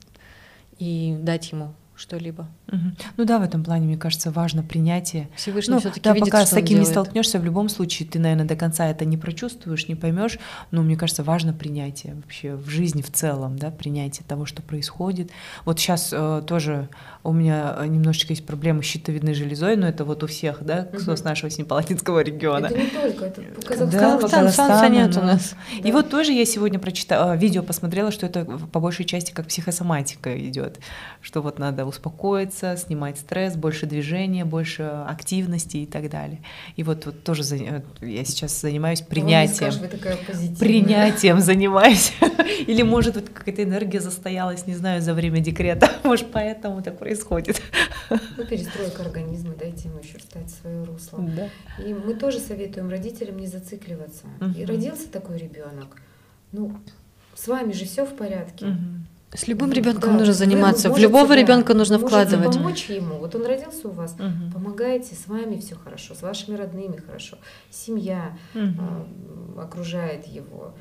и дать ему что-либо.
Ну да, в этом плане, мне кажется, важно принятие.
Всевышний всё-таки
да,
видит,
пока
что
с таким
он
не
делает.
столкнешься, в любом случае ты, наверное, до конца это не прочувствуешь, не поймешь. Но мне кажется, важно принятие вообще в жизни в целом, да, принятие того, что происходит. Вот сейчас тоже у меня немножечко есть проблемы с щитовидной железой, но это вот у всех, да, кто с нашего Семипалатинского региона.
Это не только, это по
Да, по
Казахстану нет у нас.
И вот тоже я сегодня прочитала, видео посмотрела, что это по большей части как психосоматика идет, что вот надо успокоиться, снимать стресс, больше движения, больше активности и так далее. И вот тоже я сейчас занимаюсь принятием.
Вы такая позитивная.
Принятием занимаюсь. Или, может, вот какая-то энергия застоялась, не знаю, за время декрета. Может, поэтому так происходит.
Ну, перестройка организма, дайте ему еще встать в свое русло.
Да.
И мы тоже советуем родителям не зацикливаться. И родился такой ребенок, ну, с вами же все в порядке.
С любым ребенком нужно заниматься, в любого ребенка нужно вкладывать.
Помочь ему. Вот он родился у вас, помогайте, с вами все хорошо, с вашими родными хорошо, семья окружает его.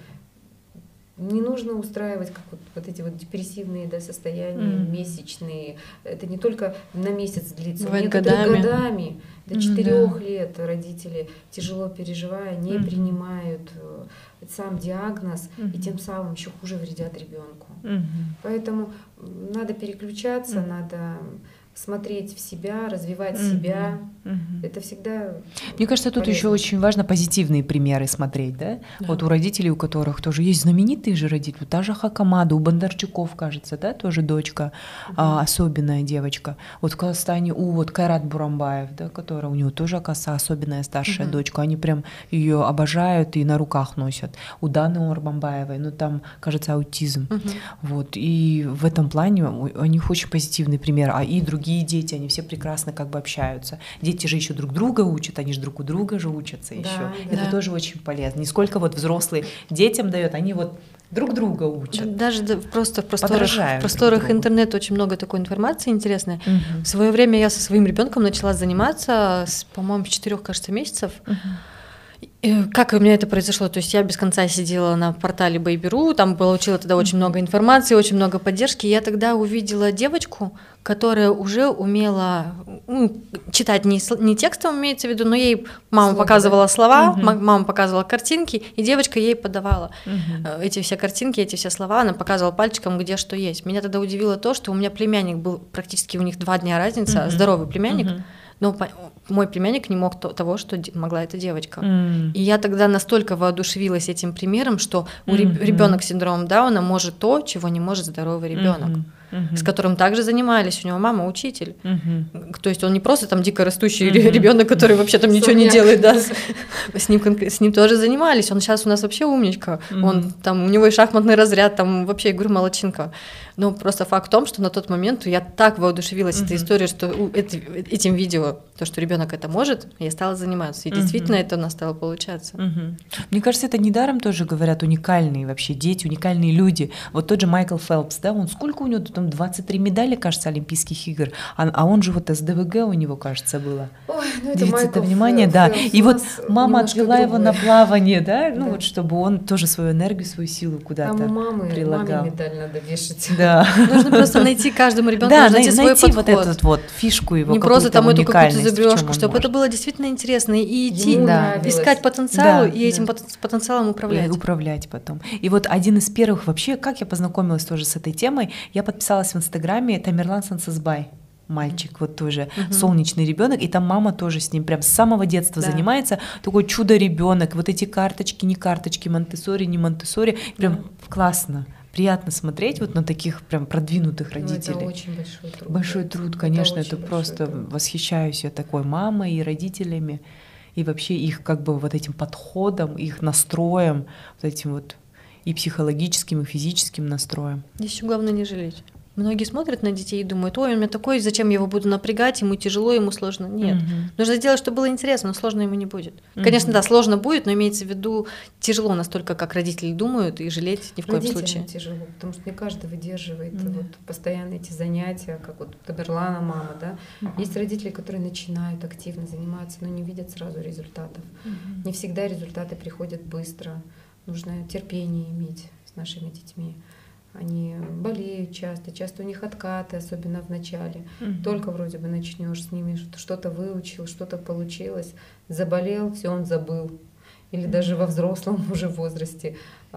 Не нужно устраивать как вот эти вот депрессивные состояния, месячные. Это не только на месяц длится, годами. До 4 лет родители, тяжело переживая, не принимают сам диагноз и тем самым еще хуже вредят ребенку. Поэтому надо переключаться, надо смотреть в себя, развивать себя. Это всегда.
Мне кажется, тут
полезно.
еще очень важно позитивные примеры смотреть, да? Вот у родителей, у которых тоже есть знаменитые же родители, та же Хакамада, у Бондарчуков, кажется, да, тоже дочка, особенная девочка. Вот в Казахстане вот Кайрат Бурамбаев, да, которая у него тоже, оказывается, особенная старшая дочка, они прям ее обожают и на руках носят. У Даны Орбамбаевой, ну там, кажется, аутизм. Вот, и в этом плане у них очень позитивный пример, и другие дети, они все прекрасно как бы общаются. Дети же еще друг друга учат, они же друг у друга же учатся еще. Это тоже очень полезно. Не сколько вот взрослые детям дает, они вот друг друга учат.
Даже просто в просторах интернета очень много такой информации интересной. В свое время я со своим ребенком начала заниматься, по-моему, с 4, кажется, месяцев. Как у меня это произошло? То есть я без конца сидела на портале Baby.ru, там получила тогда очень много информации, очень много поддержки. И я тогда увидела девочку, которая уже умела читать не текстом, имеется в виду, но ей мама показывала слова, мама показывала картинки, и девочка ей подавала эти все картинки, эти все слова, она показывала пальчиком, где что есть. Меня тогда удивило то, что у меня племянник был, практически у них 2 дня разница, здоровый племянник, но мой племянник не мог того, что могла эта девочка. И я тогда настолько воодушевилась этим примером, что ребенок с синдромом Дауна может то, чего не может здоровый ребенок. С которым также занимались, у него мама учитель. То есть он не просто там дико растущий ребенок, который вообще там ничего не делает, да. С ним тоже занимались. Он сейчас у нас вообще умничка. Он там, у него и шахматный разряд, там вообще, я говорю, молодчинка. Но просто факт в том, что на тот момент я так воодушевилась этой историей, что этим видео, то, что ребенок это может, я стала заниматься. И действительно это у нас стало получаться.
Мне кажется, это недаром тоже говорят уникальные вообще дети, уникальные люди. Вот тот же Майкл Фелпс, да, он сколько у него там 23 медали, кажется, Олимпийских игр, а он же вот СДВГ у него, кажется, было.
Ой, ну это
Майкл внимание, да. И вот мама отвела его на плавание, да, ну вот чтобы он тоже свою энергию, свою силу куда-то прилагал.
Маме медаль надо вешать.
Да.
Нужно просто найти каждому ребенку, найти свой подход.
Вот эту вот фишку его,
не просто там эту какую-то
зубрежку,
чтобы это было действительно интересно, и идти, искать потенциал, и этим потенциалом управлять.
Управлять потом. И вот один из первых вообще, как я познакомилась тоже с этой темой, я подписалась в Инстаграме Тамерлан Сансызбай. Мальчик, вот тоже солнечный ребенок, и там мама тоже с ним прям с самого детства занимается, такой чудо-ребенок, вот эти карточки, не карточки, Монтессори, не Монтессори, прям классно. Приятно смотреть вот на таких прям продвинутых родителей.
Это очень большой труд.
Большой труд, конечно, это просто восхищаюсь я такой мамой и родителями, и вообще их как бы вот этим подходом, их настроем, вот этим вот и психологическим, и физическим настроем.
Здесь еще главное не жалеть. Многие смотрят на детей и думают: ой, он у меня такой, зачем я его буду напрягать, ему тяжело, ему сложно. Нет, нужно сделать, чтобы было интересно, но сложно ему не будет. Конечно, да, сложно будет, но имеется в виду тяжело настолько, как родители думают, и жалеть ни в коем случае.
Тяжело, потому что не каждый выдерживает вот постоянно эти занятия, как вот Тамерлана мама, да. Есть родители, которые начинают активно заниматься, но не видят сразу результатов. Не всегда результаты приходят быстро. Нужно терпение иметь с нашими детьми. Они болеют часто у них откаты, особенно в начале. Только вроде бы начнешь с ними, что-то выучил, что-то получилось, заболел, все, он забыл. Или даже во взрослом уже возрасте,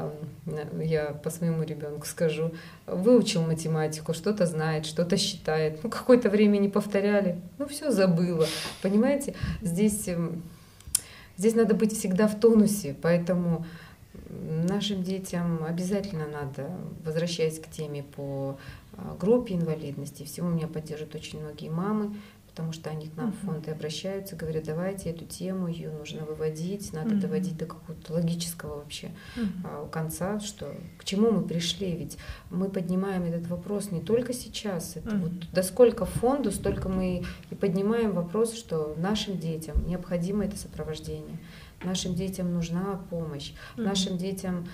я по своему ребенку скажу, выучил математику, что-то знает, что-то считает. Ну, какое-то время не повторяли, ну все забыло. Понимаете, здесь надо быть всегда в тонусе, поэтому Нашим детям обязательно надо, возвращаясь к теме по группе инвалидности, всему меня поддерживают очень многие мамы, потому что они к нам в фонд и обращаются, говорят, давайте эту тему, ее нужно выводить, надо доводить до какого-то логического вообще конца, что к чему мы пришли, ведь мы поднимаем этот вопрос не только сейчас, это вот до сколько фонду, столько мы и поднимаем вопрос, что нашим детям необходимо это сопровождение. Нашим детям нужна помощь, нашим детям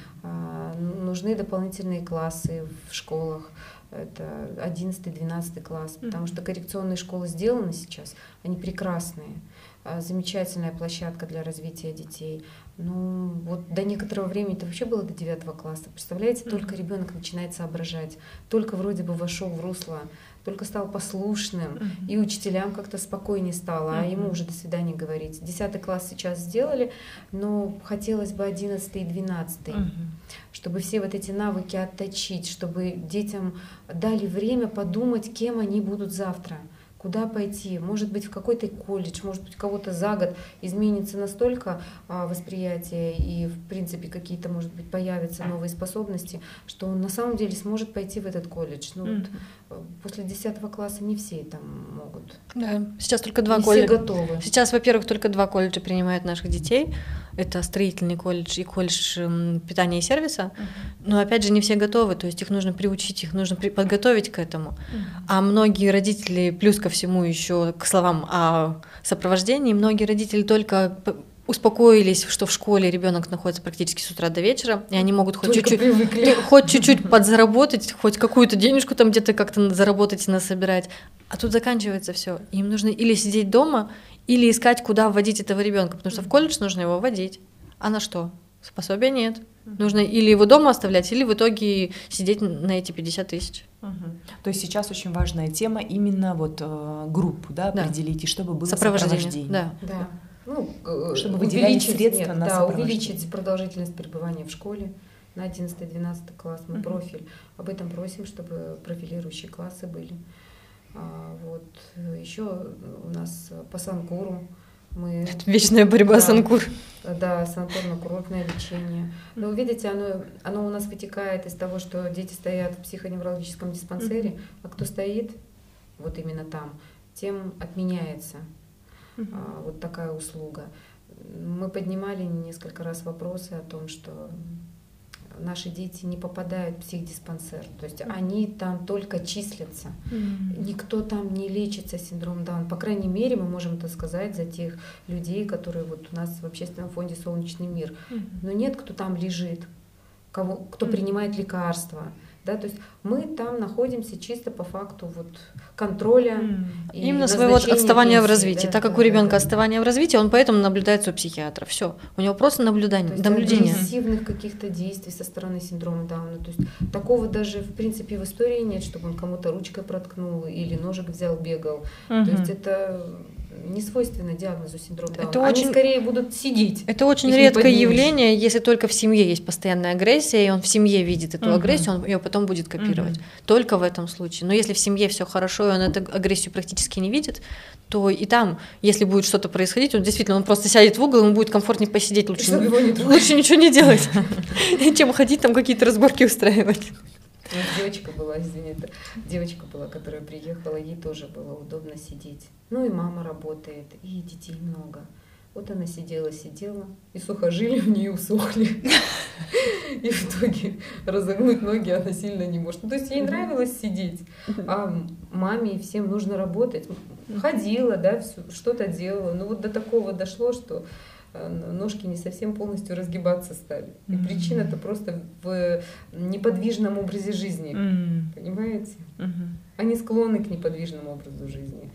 нужны дополнительные классы в школах, это 11-12 класс, потому что коррекционные школы сделаны сейчас, они прекрасные, замечательная площадка для развития детей. Ну, вот до некоторого времени это вообще было до 9 класса. Представляете, только ребенок начинает соображать, только вроде бы вошел в русло, только стал послушным, и учителям как-то спокойнее стало, а ему уже до свидания говорить. 10 класс сейчас сделали, но хотелось бы 11 и 12, чтобы все вот эти навыки отточить, чтобы детям дали время подумать, кем они будут завтра. Куда пойти, может быть, в какой-то колледж, может быть, у кого-то за год изменится настолько восприятие и, в принципе, какие-то, может быть, появятся новые способности, что он на самом деле сможет пойти в этот колледж. Ну, вот, после 10 класса не все там могут.
Да, сейчас только 2
не
колледжа.
Все готовы.
Сейчас, во-первых, только 2 колледжа принимают наших детей. Это строительный колледж и колледж питания и сервиса. Но, опять же, не все готовы, то есть их нужно приучить, их нужно подготовить к этому. А многие родители, плюс ко всему еще к словам о сопровождении, многие родители только успокоились, что в школе ребенок находится практически с утра до вечера, и они могут хоть чуть-чуть подзаработать, хоть какую-то денежку там где-то как-то заработать и насобирать. А тут заканчивается все. Им нужно или сидеть дома, или искать, куда вводить этого ребенка, потому что в колледж нужно его вводить. А на что? Пособия нет. Нужно или его дома оставлять, или в итоге сидеть на эти 50 тысяч.
То есть сейчас очень важная тема именно вот группу, да, определить, и чтобы было сопровождение.
Да.
Ну,
чтобы выделять средства на сопровождение.
Увеличить продолжительность пребывания в школе на 11-12 класс. Мы профиль. Об этом просим, чтобы профилирующие классы были. Вот. Еще у нас по санкуру.
Вечная борьба санкур.
Да, санаторно-курортное лечение. Но видите, оно у нас вытекает из того, что дети стоят в психоневрологическом диспансере, а кто стоит вот именно там, тем отменяется вот такая услуга. Мы поднимали несколько раз вопросы о том, что наши дети не попадают в психдиспансер, то есть они там только числятся. Никто там не лечится синдром Дауна. По крайней мере, мы можем это сказать за тех людей, которые вот у нас в общественном фонде «Солнечный мир». Но нет, кто там лежит, кто принимает лекарства. Да, то есть мы там находимся чисто по факту вот контроля и
именно своего отставания
пенсии,
в развитии.
Да,
так как у ребенка отставание в развитии, он поэтому наблюдается у психиатра. Все, у него просто наблюдение.
Агрессивных каких-то действий со стороны синдрома Дауна. То есть такого даже в принципе в истории нет, чтобы он кому-то ручкой проткнул или ножик взял, бегал. То есть это не свойственно диагнозу синдрома Дауна. Они скорее будут сидеть.
Это очень редкое явление, если только в семье есть постоянная агрессия, и он в семье видит эту агрессию, он ее потом будет копировать. Только в этом случае. Но если в семье все хорошо, и он эту агрессию практически не видит, то и там, если будет что-то происходить, он действительно просто сядет в угол, ему будет комфортнее посидеть, лучше ничего не делать, чем ходить там какие-то разборки устраивать.
Девочка была, которая приехала, ей тоже было удобно сидеть. Ну и мама работает, и детей много. Вот она сидела, и сухожилия в нее усохли. И в итоге разогнуть ноги она сильно не может. Ну, то есть ей нравилось сидеть, а маме и всем нужно работать. Ходила, да, что-то делала. Но вот до такого дошло, что ножки не совсем полностью разгибаться стали. И причина-то просто в неподвижном образе жизни. Понимаете? Они склонны к неподвижному образу жизни.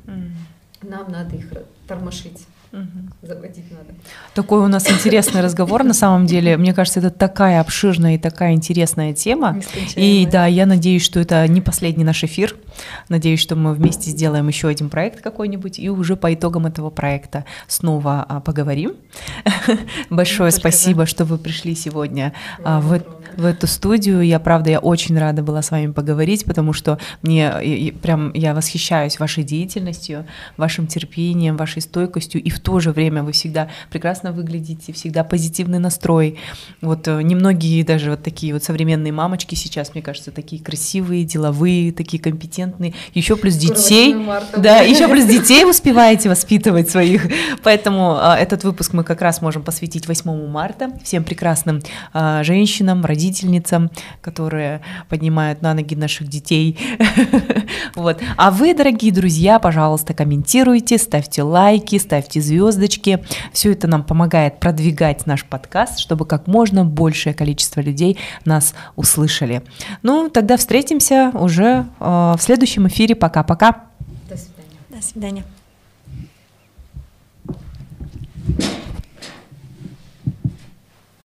Нам надо их тормошить. Заводить надо.
Такой у нас интересный разговор, на самом деле. Мне кажется, это такая обширная и такая интересная тема. И да, я надеюсь, что это не последний наш эфир. Надеюсь, что мы вместе сделаем еще один проект какой-нибудь, и уже по итогам этого проекта снова поговорим. Большое спасибо, что вы пришли сегодня в эту студию. Я очень рада была с вами поговорить, потому что я восхищаюсь вашей деятельностью, вашим терпением, вашей стойкостью, и в то же время вы всегда прекрасно выглядите, всегда позитивный настрой. Вот немногие даже вот такие вот современные мамочки сейчас, мне кажется, такие красивые, деловые, такие компетентные. Еще плюс детей. Да, еще плюс детей успеваете воспитывать своих. Поэтому этот выпуск мы как раз можем посвятить 8 марта всем прекрасным женщинам, родительницам, которые поднимают на ноги наших детей. Вот. А вы, дорогие друзья, пожалуйста, комментируйте, ставьте лайки, ставьте звездочки. Все это нам помогает продвигать наш подкаст, чтобы как можно большее количество людей нас услышали. Ну, тогда встретимся уже в следующем эфире. Пока-пока.
До свидания.
До свидания.